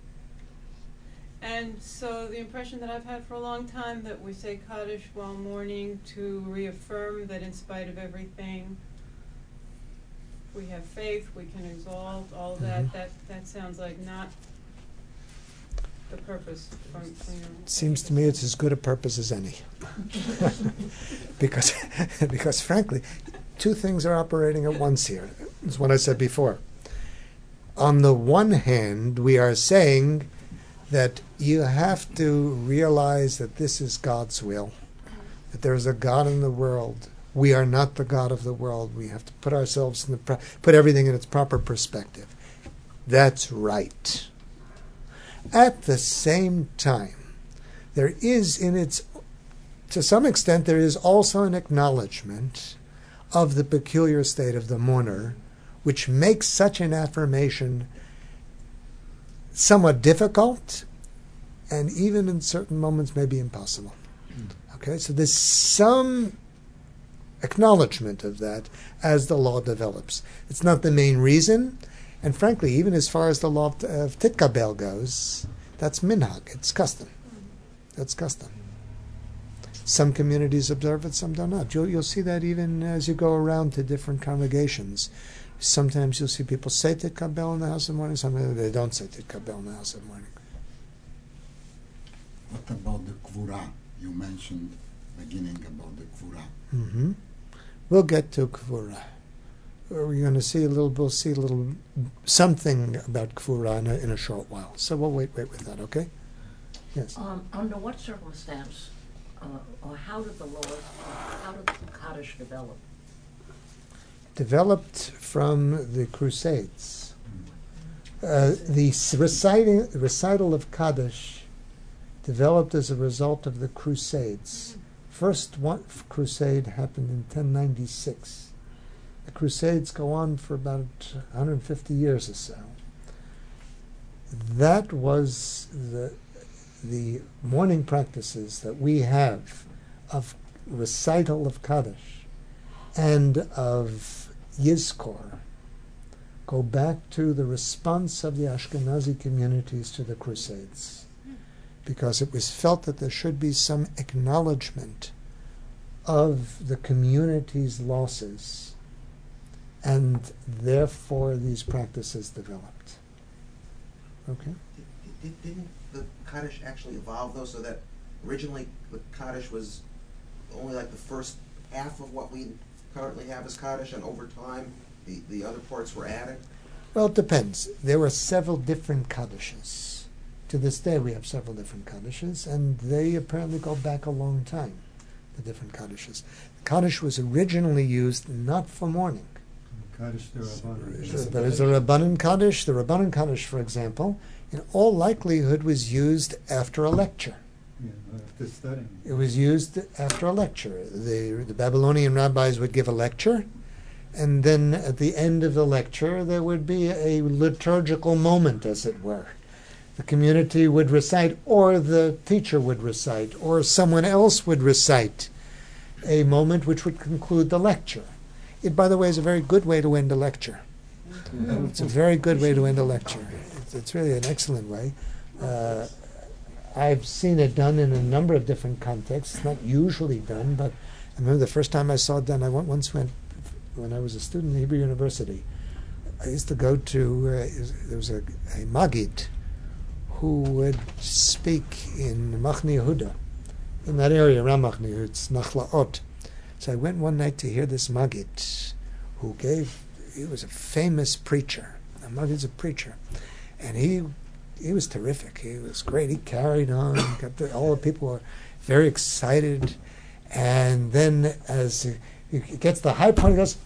And so the impression that I've had for a long time that we say Kaddish while mourning to reaffirm that in spite of everything, we have faith, we can exalt, all that, Mhm. that, that sounds like not the purpose from, from your. Seems to me it's as good a purpose as any. because, because frankly, two things are operating at once here. It's what I said before. On the one hand, we are saying that you have to realize that this is God's will, that there is a God in the world. We are not the God of the world. We have to put ourselves in the pro- put everything in its proper perspective. That's right. At the same time, there is in its, to some extent, there is also an acknowledgement of the peculiar state of the mourner, which makes such an affirmation somewhat difficult, and even in certain moments maybe impossible. Okay, so there's some acknowledgement of that as the law develops. It's not the main reason, and frankly, even as far as the law of, of Titkabel goes, that's minhag, it's custom. That's custom. Some communities observe it, some do not. You'll, you'll see that even as you go around to different congregations. Sometimes you'll see people say Titkabel in the house of mourning, sometimes they don't say Titkabel in the house of mourning. What about the Kvura? You mentioned beginning about the Kvura. Mm-hmm. We'll get to Kvura. We're going to see a little. We'll see a little something about Kvura in a, in a short while. So we'll wait, wait with that. Okay? Yes. Um, under what circumstance, uh, or how did the Lord, uh, how did the Kaddish develop? Developed from the Crusades. Uh, the s- reciting, recital of Kaddish developed as a result of the Crusades. First one crusade happened in ten ninety-six. The Crusades go on for about one hundred fifty years or so. That was the the mourning practices that we have of recital of Kaddish and of Yizkor go back to the response of the Ashkenazi communities to the Crusades, because it was felt that there should be some acknowledgement of the community's losses, and therefore these practices developed. Okay? Did, did, didn't the Kaddish actually evolve though, so that originally the Kaddish was only like the first half of what we currently have as Kaddish, and over time the, the other parts were added? Well, it depends. There were several different Kaddishes. To this day, we have several different Kaddishes, and they apparently go back a long time, the different Kaddishes. Kaddish was originally used not for mourning. Kaddish the Rabbanan. So there is a Rabbanan Kaddish. The Rabbanan Kaddish, for example, in all likelihood was used after a lecture. Yeah, after studying. It was used after a lecture. The, the Babylonian rabbis would give a lecture, and then at the end of the lecture there would be a liturgical moment, as it were. The community would recite, or the teacher would recite, or someone else would recite a moment which would conclude the lecture. It, by the way, is a very good way to end a lecture. It's a very good way to end a lecture. It's, it's really an excellent way. Uh, I've seen it done in a number of different contexts. It's not usually done, but I remember the first time I saw it done, I went, once went when I was a student at Hebrew University, I used to go to, uh, there was a, a Maggid who would speak in Machne Yehuda, in that area around Machne Yehuda, it's Nachlaot. So I went one night to hear this Maggid, who gave, he was a famous preacher. A Maggid's a preacher. And he he was terrific. He was great. He carried on. Got the, all the people were very excited. And then as he, he gets the high point, he goes,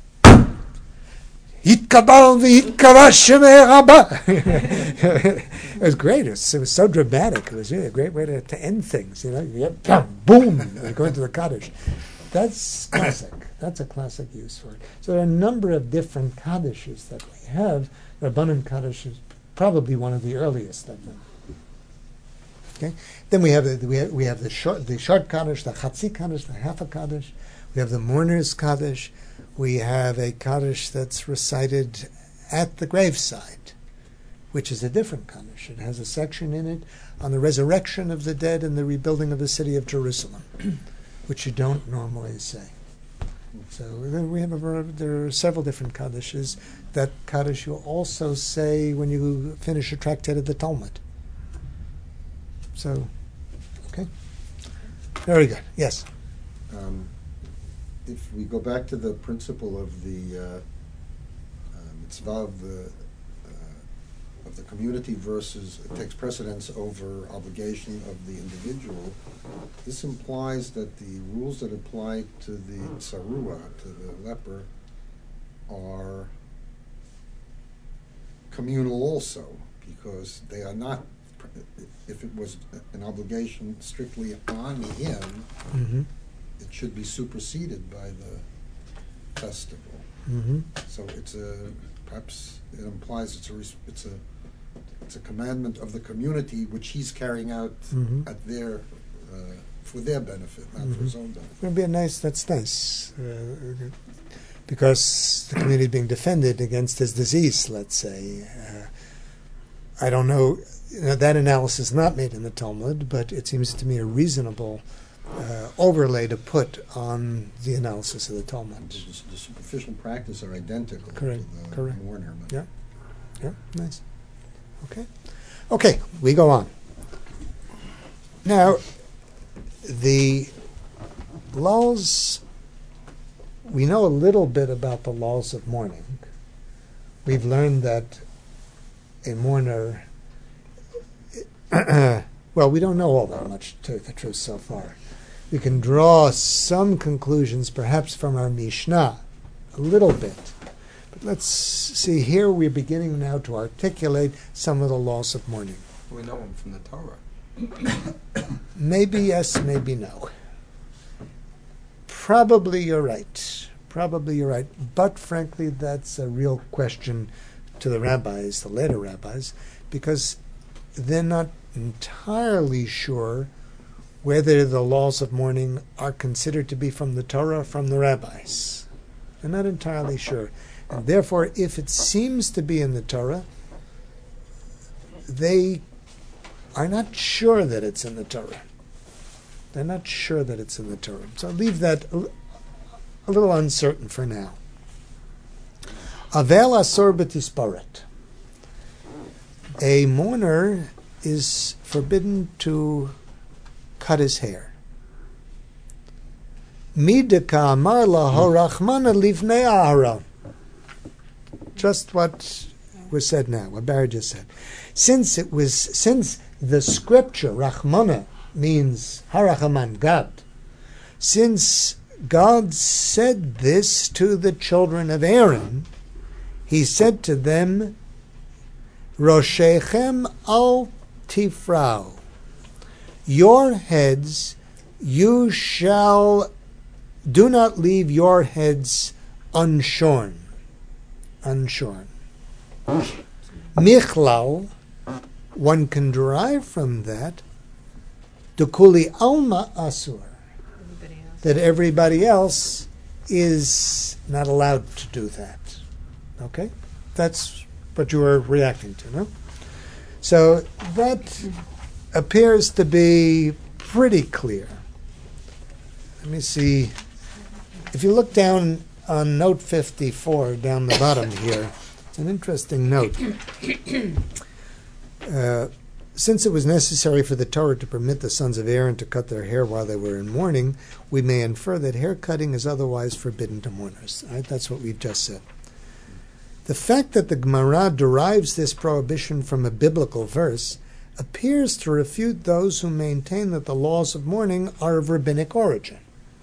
Yitkabal v'yitkabah shemei Rabbah. It was great. It was, it was so dramatic. It was really a great way to, to end things. You know, you get, boom, and go into the Kaddish. That's classic. That's a classic use for it. So there are a number of different Kaddishes that we have. Rabbanan Kaddish is probably one of the earliest of them. Okay. Then we have the we have, we have the short the short Kaddish, the Chatzi Kaddish, the half a Kaddish. We have the mourner's Kaddish. We have a Kaddish that's recited at the graveside, which is a different Kaddish. It has a section in it on the resurrection of the dead and the rebuilding of the city of Jerusalem, which you don't normally say. So we have a, there are several different Kaddishes. That Kaddish you also say when you finish a tractate of the Talmud. So, okay. Very good. Yes. Um, if we go back to the principle of the uh, uh, mitzvah of the uh, of the community versus it takes precedence over obligation of the individual, this implies that the rules that apply to the tsarua, to the leper, are communal also, because they are not. If it was an obligation strictly on him, Mm-hmm. it should be superseded by the festival. Mm-hmm. So it's a perhaps it implies it's a res- it's a it's a commandment of the community which he's carrying out Mhm. at their uh, for their benefit, not for his own benefit. It would be a nice. That's nice, uh, because the community is being defended against his disease. Let's say. Uh, I don't know. You know, that analysis is not made in the Talmud, but it seems to me a reasonable uh, overlay to put on the analysis of the Talmud. The, the superficial practice are identical Correct, to the correct. mourner. But Yeah, yeah, nice. Okay, okay, we go on. Now, the laws. We know a little bit about the laws of mourning. We've learned that a mourner. Well, we don't know all that much, to tell you the truth, so far. We can draw some conclusions, perhaps from our Mishnah, a little bit. But let's see, here we're beginning now to articulate some of the laws of mourning. We know them from the Torah. Maybe yes, maybe no. Probably you're right. Probably you're right. But frankly, that's a real question to the rabbis, the later rabbis, because they're not entirely sure whether the laws of mourning are considered to be from the Torah or from the rabbis. They're not entirely sure. And therefore, if it seems to be in the Torah, they are not sure that it's in the Torah. They're not sure that it's in the Torah. So I'll leave that a, a little uncertain for now. Avel asor b'tisparet. A mourner is forbidden to cut his hair. Midaka amar laho rachmana livnei Aharon. Just what was said now, what Barry just said. Since it was, since the scripture Rachmana means Harachaman, God. Since God said this to the children of Aaron, He said to them, Roshechem al tifrau. Your heads, you shall, do not leave your heads unshorn. Unshorn. Michlal, one can derive from that, Dukuli alma asur, Everybody else. that everybody else is not allowed to do that. Okay? That's what you are reacting to, no? So that appears to be pretty clear. Let me see. If you look down on note fifty-four down the bottom here. It's an interesting note. Uh, Since it was necessary for the Torah to permit the sons of Aaron to cut their hair while they were in mourning, we may infer that hair cutting is otherwise forbidden to mourners. Right? That's what we've just said. The fact that the Gemara derives this prohibition from a biblical verse appears to refute those who maintain that the laws of mourning are of rabbinic origin.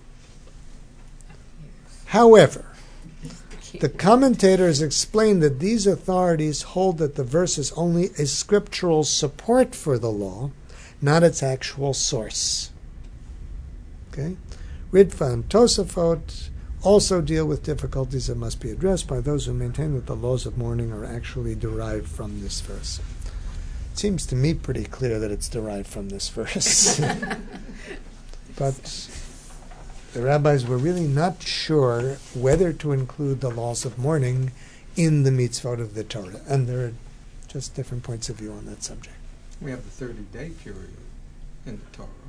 However, the commentators explain that these authorities hold that the verse is only a scriptural support for the law, not its actual source. Okay? Ritva and Tosafot also deal with difficulties that must be addressed by those who maintain that the laws of mourning are actually derived from this verse. It seems to me pretty clear that it's derived from this verse. But the rabbis were really not sure whether to include the laws of mourning in the mitzvot of the Torah. And there are just different points of view on that subject. We have the thirty-day period in the Torah.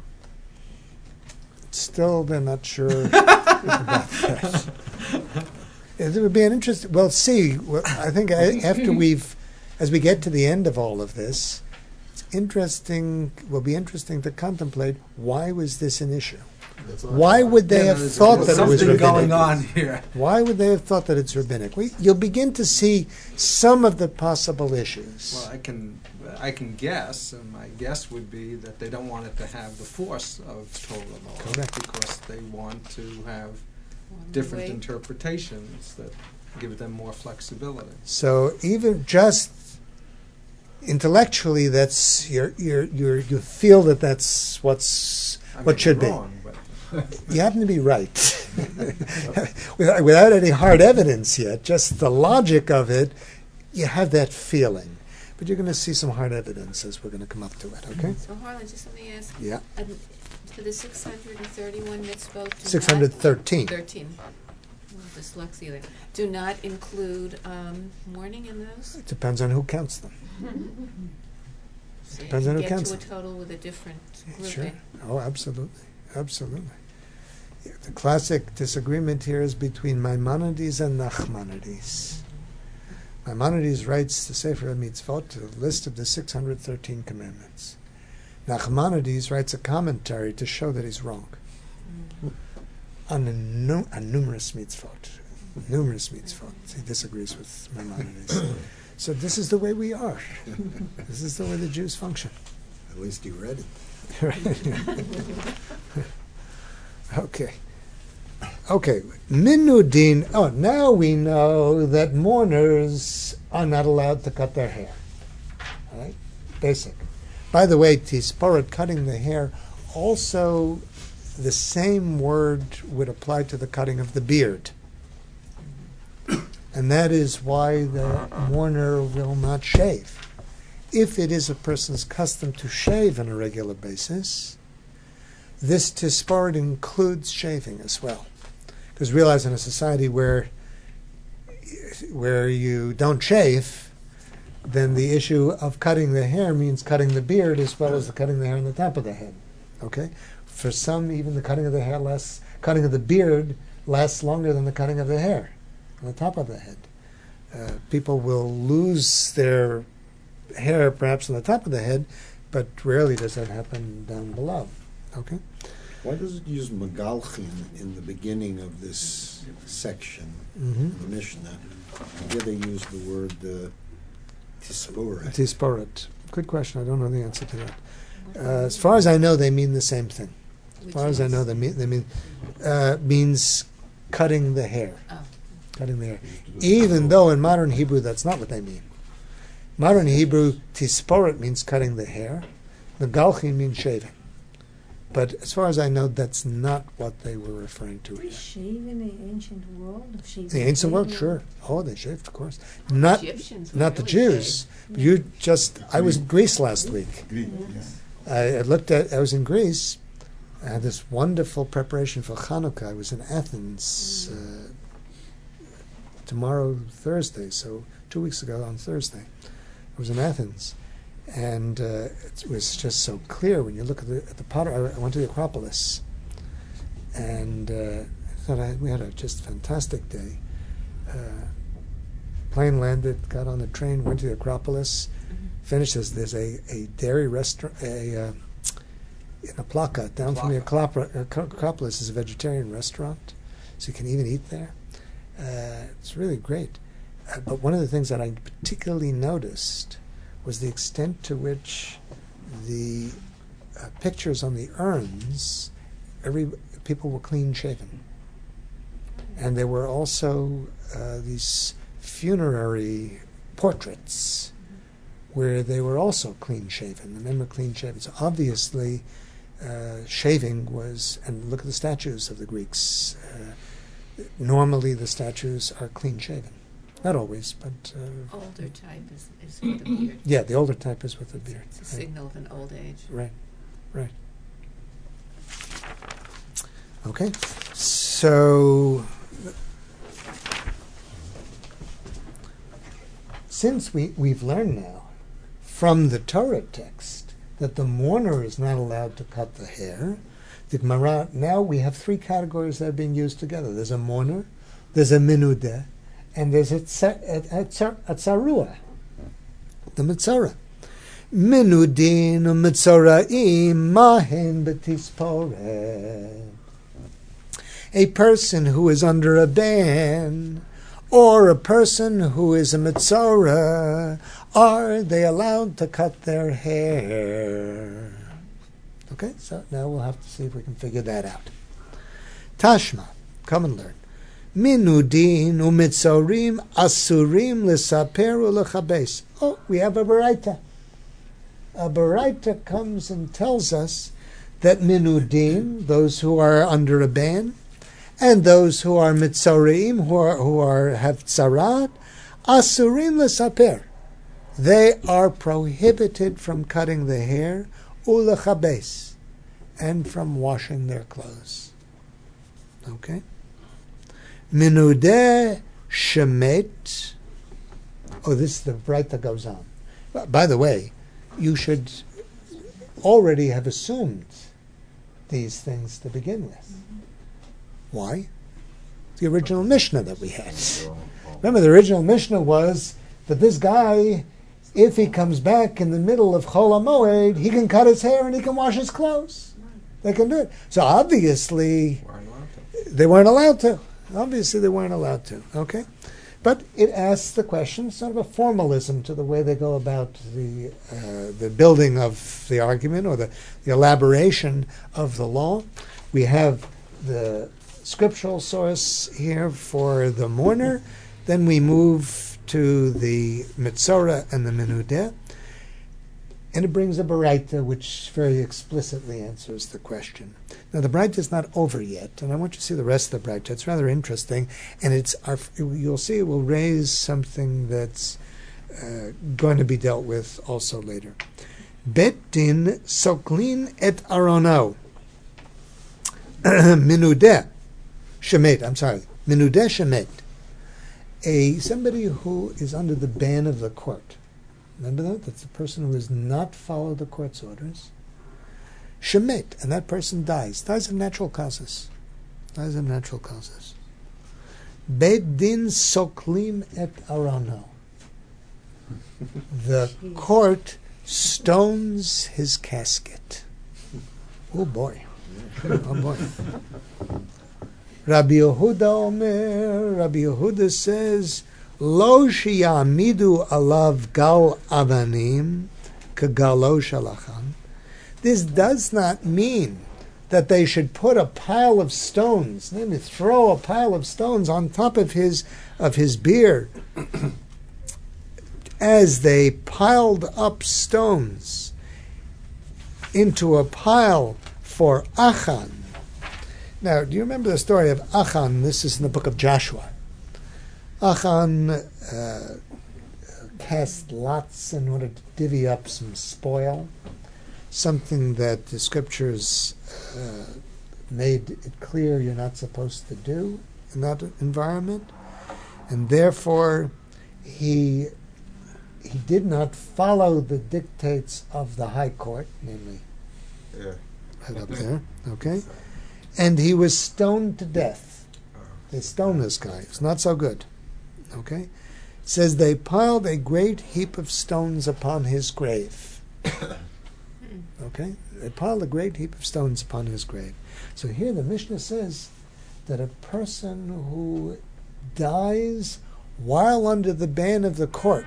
Still, they're not sure about that. It would be an interesting... Well, see, well, I think I, after we've... As we get to the end of all of this, it's interesting... will be interesting to contemplate why was this an issue? Why would they Yeah, have there's thought that it was something rabbinic? going on here. Why would they have thought that it's rabbinic? We, you'll begin to see some of the possible issues. Well, I can I can guess, and my guess would be that they don't want it to have the force of Torah law, Correct. because they want to have One different way. interpretations that give them more flexibility. So even just intellectually, that's you're, you're, you're, you feel that that's what's I what may should be. wrong, but You happen to be right. without, without any hard evidence yet, just the logic of it, you have that feeling. But you're going to see some hard evidence as we're going to come up to it, okay? So Harlan, just let me ask, Yeah. uh, for the six hundred thirty-one mitzvot, do not... six hundred thirteen. Thirteen. Oh, dyslexia there. Do not include um, mourning in those? It depends on who counts them. So Depends you on who get counts to a them. total with a different grouping. Sure. Oh, absolutely. Absolutely. Yeah, the classic disagreement here is between Maimonides and Nachmanides. Maimonides writes the Sefer HaMitzvot, a list of the six hundred thirteen commandments. Nachmanides writes a commentary to show that he's wrong. Mm. On, a nu- on numerous mitzvot. Numerous mitzvot. He disagrees with Maimonides. So this is the way we are. This is the way the Jews function. At least you read it. Okay. Okay. Minudin. Oh, now we know that mourners are not allowed to cut their hair. All right? Basic. By the way, tisporet, cutting the hair, also the same word would apply to the cutting of the beard. And that is why the mourner will not shave. If it is a person's custom to shave on a regular basis, this tisporet includes shaving as well. Because realize in a society where where you don't shave, then the issue of cutting the hair means cutting the beard as well as the cutting the hair on the top of the head. Okay? For some, even the cutting of the hair lasts, cutting of the beard lasts longer than the cutting of the hair on the top of the head. Uh, people will lose their hair perhaps on the top of the head, but rarely does that happen down below. Okay? Why does it use Megalchin in the beginning of this section, Mm-hmm. the Mishnah? Here they use the word uh, tisporet. Tisporet. Good question. I don't know the answer to that. Uh, as far as I know, they mean the same thing. As Which far as I is- know, they mean they mean uh, means cutting the hair. Oh. Cutting the hair. Even though in modern Hebrew that's not what they mean. Modern Hebrew, tisporet means cutting the hair. Megalchin means shaving. But as far as I know, that's not what they were referring to They here. shave in the ancient world? Shave The ancient world, sure. Oh, they shaved, of course. Not Egyptians would not the really Jews. You just. I was in Greece last week. Greek, yes. I, I looked at. I was in Greece. I had this wonderful preparation for Hanukkah. I was in Athens uh, tomorrow, Thursday. So two weeks ago on Thursday, I was in Athens, and uh, it was just so clear when you look at the at the Potter. I, I went to the Acropolis, and uh, thought I, we had a just fantastic day. Uh, plane landed, got on the train, went to the Acropolis, finished. There's, there's a, a dairy restaurant, a uh, in a placa down from the Acropolis, Acropolis is a vegetarian restaurant, so you can even eat there. Uh, it's really great. Uh, but one of the things that I particularly noticed was the extent to which the uh, pictures on the urns, every people were clean shaven, and there were also uh, these funerary portraits where they were also clean shaven. The men were clean shaven. So obviously, uh, shaving was. And look at the statues of the Greeks. Uh, normally, the statues are clean shaven. Not always, but uh, Older type is, is with the beard. yeah, the older type is with the beard. It's a Right. signal of an old age. Right, right. Okay, so since we, we've learned now from the Torah text that the mourner is not allowed to cut the hair, the Gemara, now we have three categories that are being used together. There's a mourner, there's a minudeh, and there's a, tsa- a, a, tsa- a tzarua, the mitzora. Minudin u'mitzoraim mahen b'tisporeh. A person who is under a ban, or a person who is a mitzora, are they allowed to cut their hair? Okay, so now we'll have to see if we can figure that out. Tashma, come and learn. Minudin u'mitzorim asurim l'saper u'lechabes. Oh, we have a baraita. A baraita comes and tells us that minudin, those who are under a ban, and those who are mitzorim, who are who are have tzarat, asurim l'saper. They are prohibited from cutting the hair, ulechabes, and from washing their clothes. Okay. Minudeh shemet. Oh, this is the right that goes on. By the way, you should already have assumed these things to begin with. Why? The original Mishnah that we had. Remember, the original Mishnah was that this guy, if he comes back in the middle of Chol HaMoed, he can cut his hair and he can wash his clothes. They can do it. So obviously, they weren't allowed to. Obviously, they weren't allowed to. Okay? But it asks the question, sort of a formalism to the way they go about the uh, the building of the argument or the, the elaboration of the law. We have the scriptural source here for the mourner. Then we move to the mitzora and the minudeh. And it brings a baraita which very explicitly answers the question. Now the baraita is not over yet, and I want you to see the rest of the baraita. It's rather interesting, and it's our, you'll see it will raise something that's uh, going to be dealt with also later. Bet din soklin et arono minudeh shemet. I'm sorry, minudeh shemet. A somebody who is under the ban of the court. Remember that? That's the person who has not followed the court's orders. Shemet, and that person dies. Dies of natural causes. Dies of natural causes. Beit din soklim et arano. The court stones his casket. Oh boy. Oh boy. Rabbi Yehuda Omer, Rabbi Yehuda says, Lo sheyamidu alav gal avanim kagalo shalachan. This does not mean that they should put a pile of stones, then they throw a pile of stones on top of his of his beard, as they piled up stones into a pile for Achan. Now, do you remember the story of Achan? This is in the book of Joshua. Achan uh, cast lots in order to divvy up some spoil, something that the scriptures uh, made it clear you're not supposed to do in that environment, and therefore he he did not follow the dictates of the high court, namely Yeah. right up there, okay, and he was stoned to death. They stone this guy. It's not so good. Okay? It says they piled a great heap of stones upon his grave. Okay? They piled a great heap of stones upon his grave. So here the Mishnah says that a person who dies while under the ban of the court,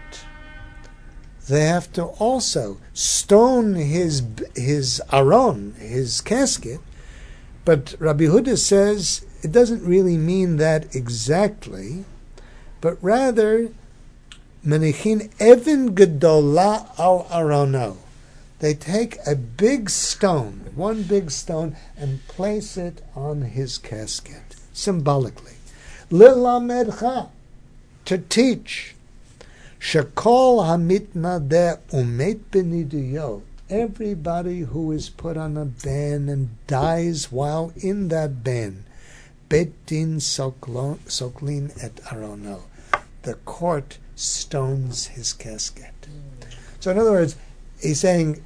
they have to also stone his his aron, his casket. But Rabbi Huda says it doesn't really mean that exactly, but rather menichin even gedola al arono. They take a big stone, one big stone, and place it on his casket, symbolically. Lilamedcha, to teach. Shekol hamitnadeh umet beniduyo. Everybody who is put on a ban and dies while in that ban, bet din soklin et arono. The court stones his casket. So in other words, he's saying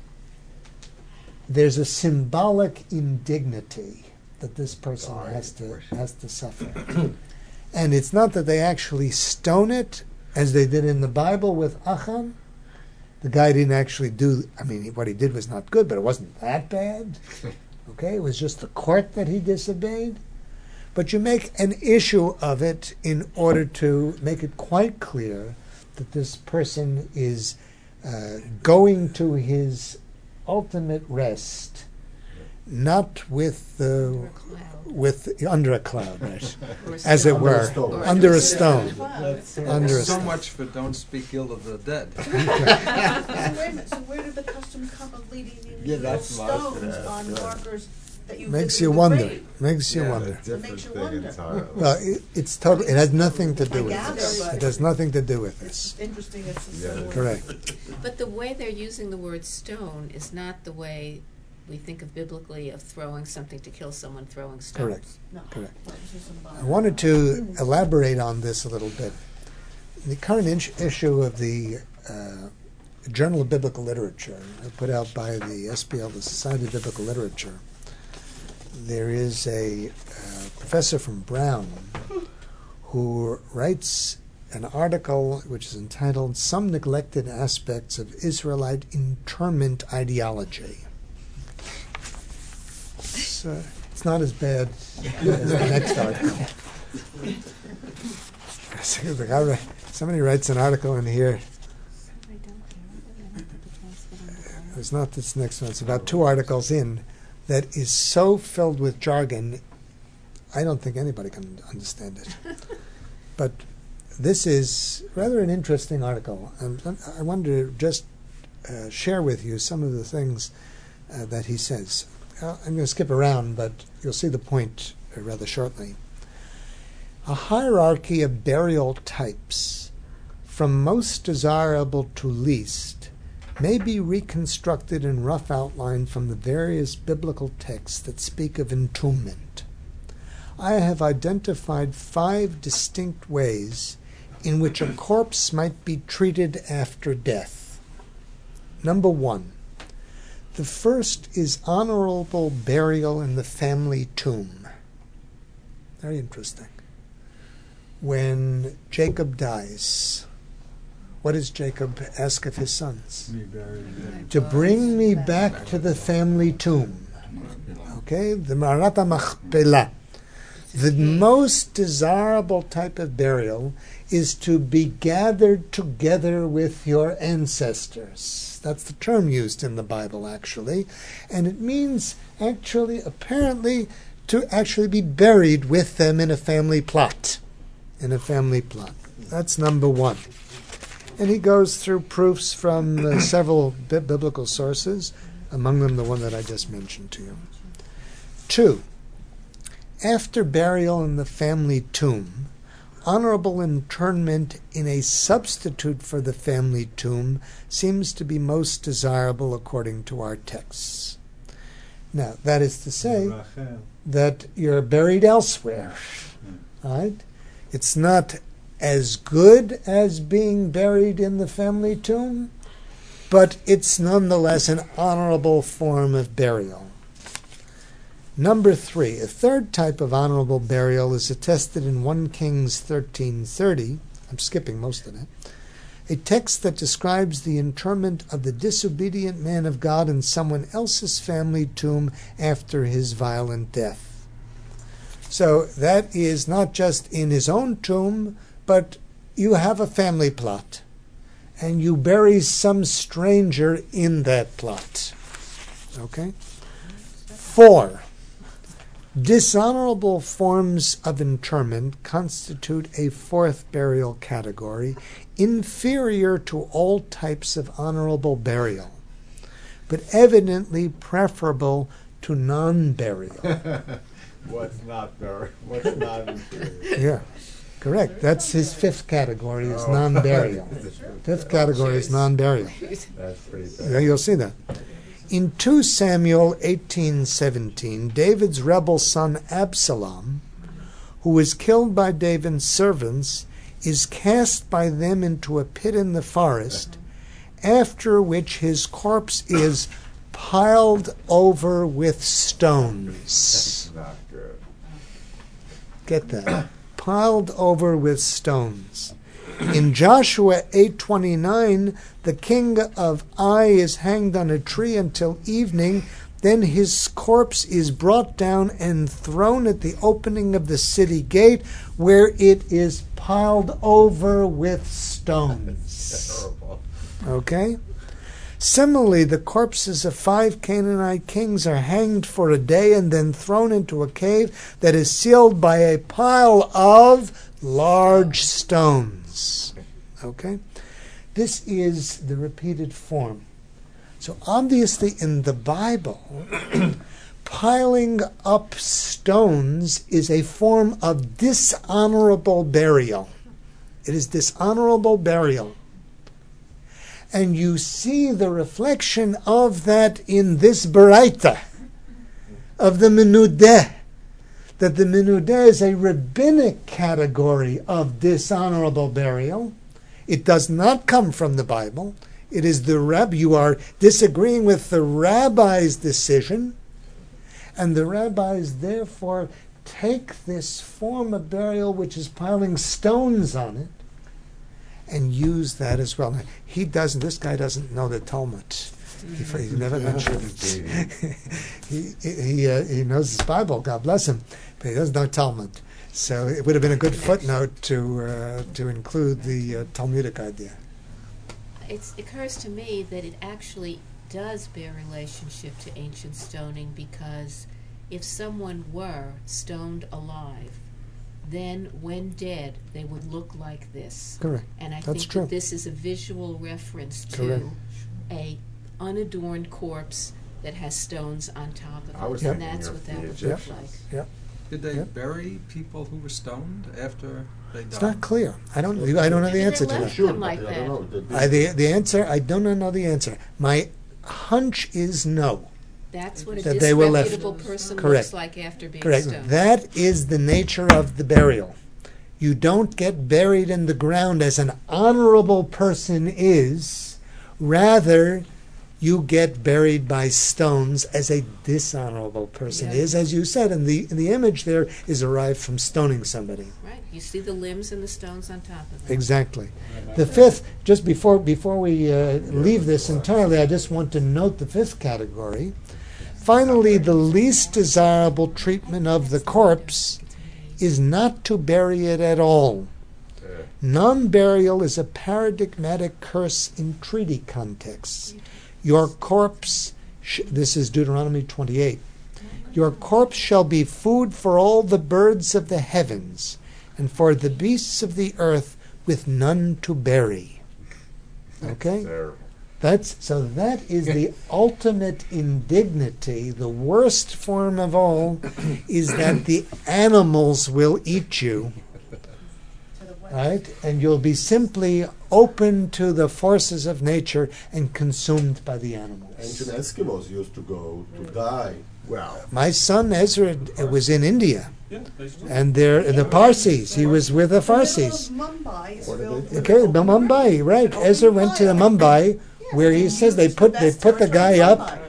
there's a symbolic indignity that this person has to has to suffer. And it's not that they actually stone it, as they did in the Bible with Achan. The guy didn't actually do, I mean, what he did was not good, but it wasn't that bad. Okay, it was just the court that he disobeyed. But you make an issue of it in order to make it quite clear that this person is uh, going to his ultimate rest, not with the with under a cloud, right? As it were, under a stone. Under a So stone. much for don't speak ill of the dead. So wait a minute, so where did the custom come of leaving these Yeah, little that's what I was gonna stones ask, on yeah. markers that you Makes visit you the wonder. grave? Makes you Yeah, wonder. It makes you wonder. Well, it, it's total. It has nothing to do I with gather, this. but- It has nothing to do with this. It's interesting, it's a Yeah. similar. Correct. But the way they're using the word stone is not the way we think of biblically of throwing something to kill someone, throwing stones. Correct. No, Correct. that was just symbolic. I wanted to elaborate on this a little bit. The current in- issue of the uh, Journal of Biblical Literature, put out by the S B L, the Society of Biblical Literature, there is a uh, professor from Brown who writes an article which is entitled Some Neglected Aspects of Israelite Internment Ideology. It's, uh, it's not as bad as the next article. The guy wri- Somebody writes an article in here. It's not this next one. It's about two articles in that is so filled with jargon, I don't think anybody can understand it. But this is rather an interesting article. And I wanted to just uh, share with you some of the things uh, that he says. Uh, I'm going to skip around, but you'll see the point uh, rather shortly. A hierarchy of burial types, from most desirable to least, may be reconstructed in rough outline from the various biblical texts that speak of entombment. I have identified five distinct ways in which a corpse might be treated after death. Number one, the first is honorable burial in the family tomb. Very interesting. When Jacob dies, what does Jacob ask of his sons? Be buried. To bring me back to the family tomb. Okay, the Marat Machpelah. The most desirable type of burial is to be gathered together with your ancestors. That's the term used in the Bible, actually. And it means, actually, apparently, to actually be buried with them in a family plot. In a family plot. That's number one. And he goes through proofs from uh, several bi- biblical sources, among them the one that I just mentioned to you. Two, after burial in the family tomb, honorable interment in a substitute for the family tomb seems to be most desirable according to our texts. Now, that is to say Rachel. that you're buried elsewhere, right? It's not as good as being buried in the family tomb, but it's nonetheless an honorable form of burial. Number three, a third type of honorable burial is attested in First Kings thirteen thirty. I'm skipping most of it. A text that describes the interment of the disobedient man of God in someone else's family tomb after his violent death. So that is not just in his own tomb, but you have a family plot, and you bury some stranger in that plot. Okay? Four, dishonorable forms of interment constitute a fourth burial category, inferior to all types of honorable burial, but evidently preferable to non-burial. What's not burial? What's not inferior? Yeah, correct. That's his fifth category is Oh. non-burial. Fifth category is non-burial. That's pretty Yeah, bad. you'll see that. In Second Samuel eighteen seventeen, David's rebel son Absalom, who was killed by David's servants, is cast by them into a pit in the forest, after which his corpse is piled over with stones. That's not good. Get that? Piled over with stones. In Joshua eight twenty-nine, the king of Ai is hanged on a tree until evening. Then his corpse is brought down and thrown at the opening of the city gate, where it is piled over with stones. Terrible. Okay? Similarly, the corpses of five Canaanite kings are hanged for a day and then thrown into a cave that is sealed by a pile of large stones. Okay? This is the repeated form. So obviously in the Bible, piling up stones is a form of dishonorable burial. It is dishonorable burial. And you see the reflection of that in this Baraita, of the Menudeh, that the Menudeh is a rabbinic category of dishonorable burial. It does not come from the Bible. It is the rabbi. You are disagreeing with the rabbi's decision, and the rabbis therefore take this form of burial, which is piling stones on it, and use that as well. Now, he doesn't. This guy doesn't know the Talmud. He, he never mentioned it. he he uh, he knows his Bible. God bless him, but he doesn't know Talmud. So it would have been a good footnote to uh, to include the uh, Talmudic idea. It occurs to me that it actually does bear relationship to ancient stoning, because if someone were stoned alive, then when dead they would look like this. Correct. And I That's think true. that this is a visual reference to Correct. a unadorned corpse that has stones on top of it. I was and thinking that's of what the that would Egyptians. look like. Yep. Did they Yep. bury people who were stoned after they died? It's not clear. I don't. I don't know the Maybe answer they to left that. them like that. I, the the answer. I don't know the answer. My hunch is no. That's what a That they were left. disreputable person Correct. looks like after being Correct. stoned. That is the nature of the burial. You don't get buried in the ground as an honorable person is. Rather, you get buried by stones as a dishonorable person Yeah. is, as you said. And the the image there is derived from stoning somebody. Right. You see the limbs and the stones on top of it. Exactly. The fifth, just before before we uh, leave this entirely, I just want to note the fifth category. Finally, the least desirable treatment of the corpse is not to bury it at all. Non-burial is a paradigmatic curse in treaty contexts. Your corpse, sh- this is Deuteronomy twenty-eight, your corpse shall be food for all the birds of the heavens, and for the beasts of the earth, with none to bury. Okay? Terrible. That's so that is the ultimate indignity. The worst form of all is that the animals will eat you. Right? And you'll be simply open to the forces of nature and consumed by the animals. Ancient Eskimos used to go to die. Well, My son Ezra uh, was in India, and there the Parsis. He was with the Parsis. Mumbai is What did filled they with Okay, the Mumbai, right? Ezra went to the Mumbai, where he says they put they put the guy up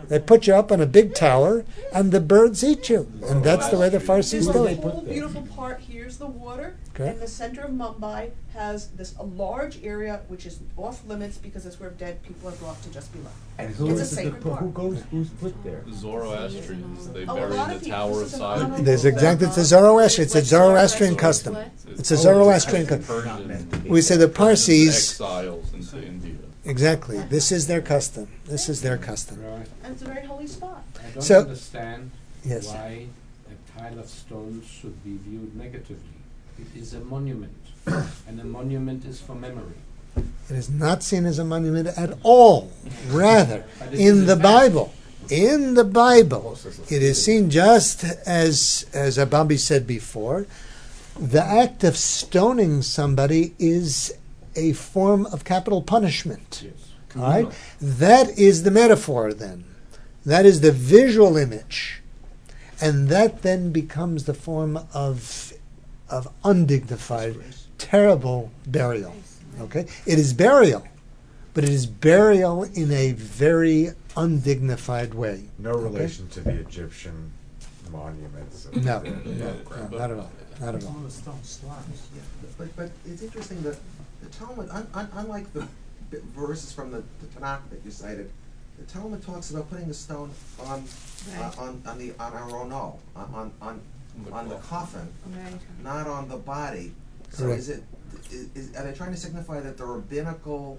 They put you up on a big tower, and the birds eat you. And that's the way the Farsis do The it. whole beautiful part here is the water, Okay. and the center of Mumbai has this a large area which is off limits because that's where dead people are brought to just be left. And who It's a is it that sacred put, who park. goes, who's put there? Zoroastrians. They Oh, a bury lot the of people- Tower this of is an Siloam. honorable- There's exactly, it's a Zoroastrian, it's a Zoroastrian custom. It's a Zoroastrian custom. Persian, We say the Persians Parsis, exiles into India. exactly, this is their custom. This is their custom. Right. And it's a very holy spot. I don't So- understand Yes. why a pile of stones should be viewed negatively. It is a monument, and a monument is for memory. It is not seen as a monument at all. Rather, But it in is the a fact. Bible, in the Bible, it is seen just as, as Abambi said before, the act of stoning somebody is a form of capital punishment. Yes. All right? That is the metaphor then. That is the visual image. And that then becomes the form of, of undignified, terrible burial. Okay? It is burial, but it is burial in a very undignified way. No relation to the Egyptian monuments. of No, the- no, no, not at all. Not at all. All the stone slabs. Yeah, but but it's interesting that the Talmud, un, un, unlike the b- verses from the, the Tanakh that you cited, the Talmud talks about putting the stone on Right. uh, on on the on arono, on on on, on the coffin, Right. not on the body. So Correct. is it is, is are they trying to signify that the rabbinical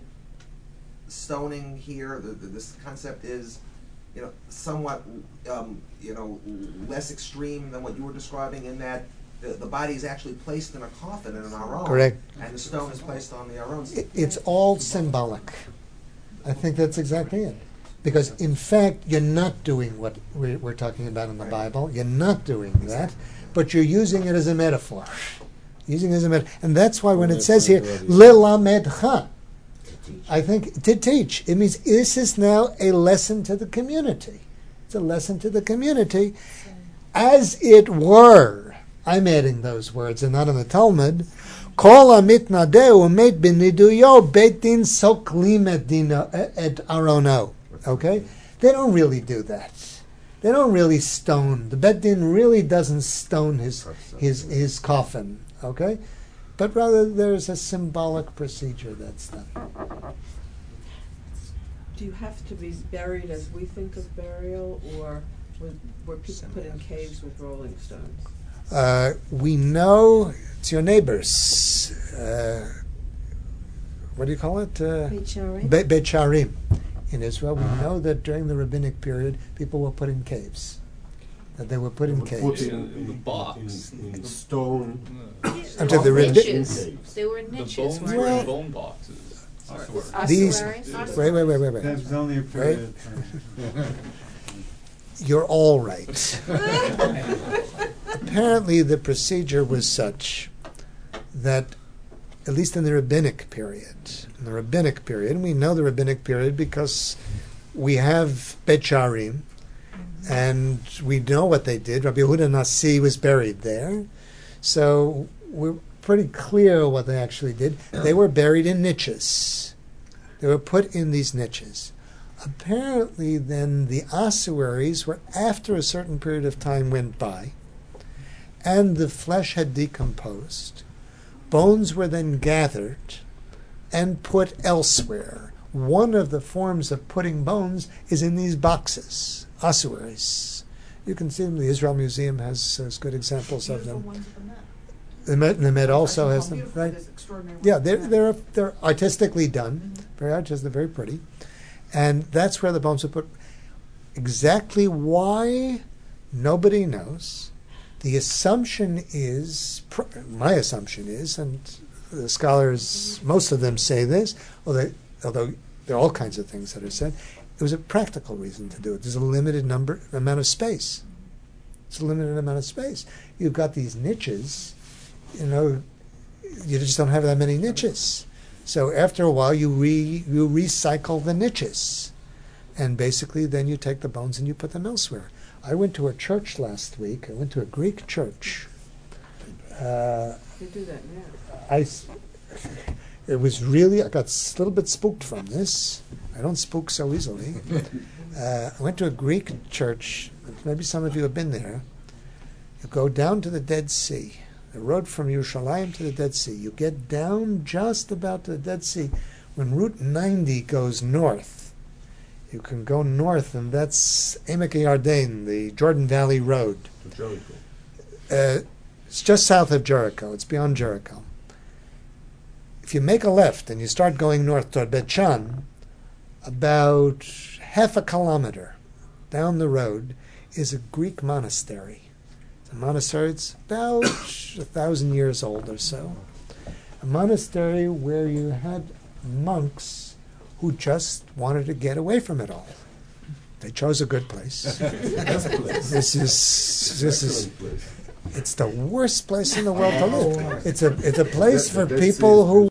stoning here, the, the, this concept is, you know, somewhat, um, you know, less extreme than what you were describing in that the, the body is actually placed in a coffin in an aron, Correct. and the stone is placed on the aron. It, it's all symbolic. I think that's exactly it. Because in fact, you're not doing what we're, we're talking about in the Bible. You're not doing that, but you're using it as a metaphor. Using it as a metaphor. And that's why when it says here, Lilamedcha, I think to teach, it means this is now a lesson to the community. It's a lesson to the community. As it were, I'm adding those words and not in the Talmud, Kol hamitnadeu umet b'niduyo beit din soklim et dino- et arono. Okay? They don't really do that. They don't really stone. The Bet Din really doesn't stone his his his coffin. Okay? But rather there's a symbolic procedure that's done. Do you have to be buried as we think of burial, or were, were people put in caves with rolling stones? Uh, we know it's your neighbors. Uh, what do you call it? Uh, Beit Sharim. Be- Beit Sharim. In Israel, we know that during the rabbinic period, people were put in caves. That they were put in Put caves. in, In the in- box. in, in stone. I'm sorry, the rabbi- niches. There were The niches, bones weren't were Well- in bone boxes. These, Ossuaries? wait, wait, wait, wait, wait. That was only a period of time. You're all right. Apparently, the procedure was such that, at least in the rabbinic period, in the rabbinic period, and we know the rabbinic period because we have Beit Sharim, and we know what they did. Rabbi Yehuda Nasi was buried there, so we're pretty clear what they actually did. They were buried in niches. They were put in these niches. Apparently, then the ossuaries were, after a certain period of time went by, and the flesh had decomposed, bones were then gathered and put elsewhere. One of the forms of putting bones is in these boxes, ossuaries. You can see them. The Israel Museum has, has good examples of them. Ones with the Met. The Met, the Met also Actually, has how them, beautiful right? it is, extraordinary Yeah, work. they're they're they're artistically done, very artistic, very pretty, and that's where the bones are put. Exactly why, nobody knows. The assumption is, pr- my assumption is, and the scholars, most of them say this, although although there are all kinds of things that are said. It was a practical reason to do it. There's a limited number amount of space. It's a limited amount of space. You've got these niches, you know. You just don't have that many niches. So after a while, you re you recycle the niches, and basically then you take the bones and you put them elsewhere. I went to a church last week. I went to a Greek church. Uh, They do that now. I, s- it was really, I got a little bit spooked from this. I don't spook so easily. Uh, I went to a Greek church. Maybe some of you have been there. You go down to the Dead Sea. The road from Yerushalayim to the Dead Sea. You get down just about to the Dead Sea. When Route ninety goes north, you can go north, and that's Emek Yarden, the Jordan Valley Road. To Jericho. Uh, it's just south of Jericho. It's beyond Jericho. If you make a left and you start going north toward Bet Shan, about half a kilometer down the road is a Greek monastery. It's a monastery. It's about a thousand years old or so. A monastery where you had monks who just wanted to get away from it all. They chose a good place. This is this is it's the worst place in the world to live. It's a it's a place for people who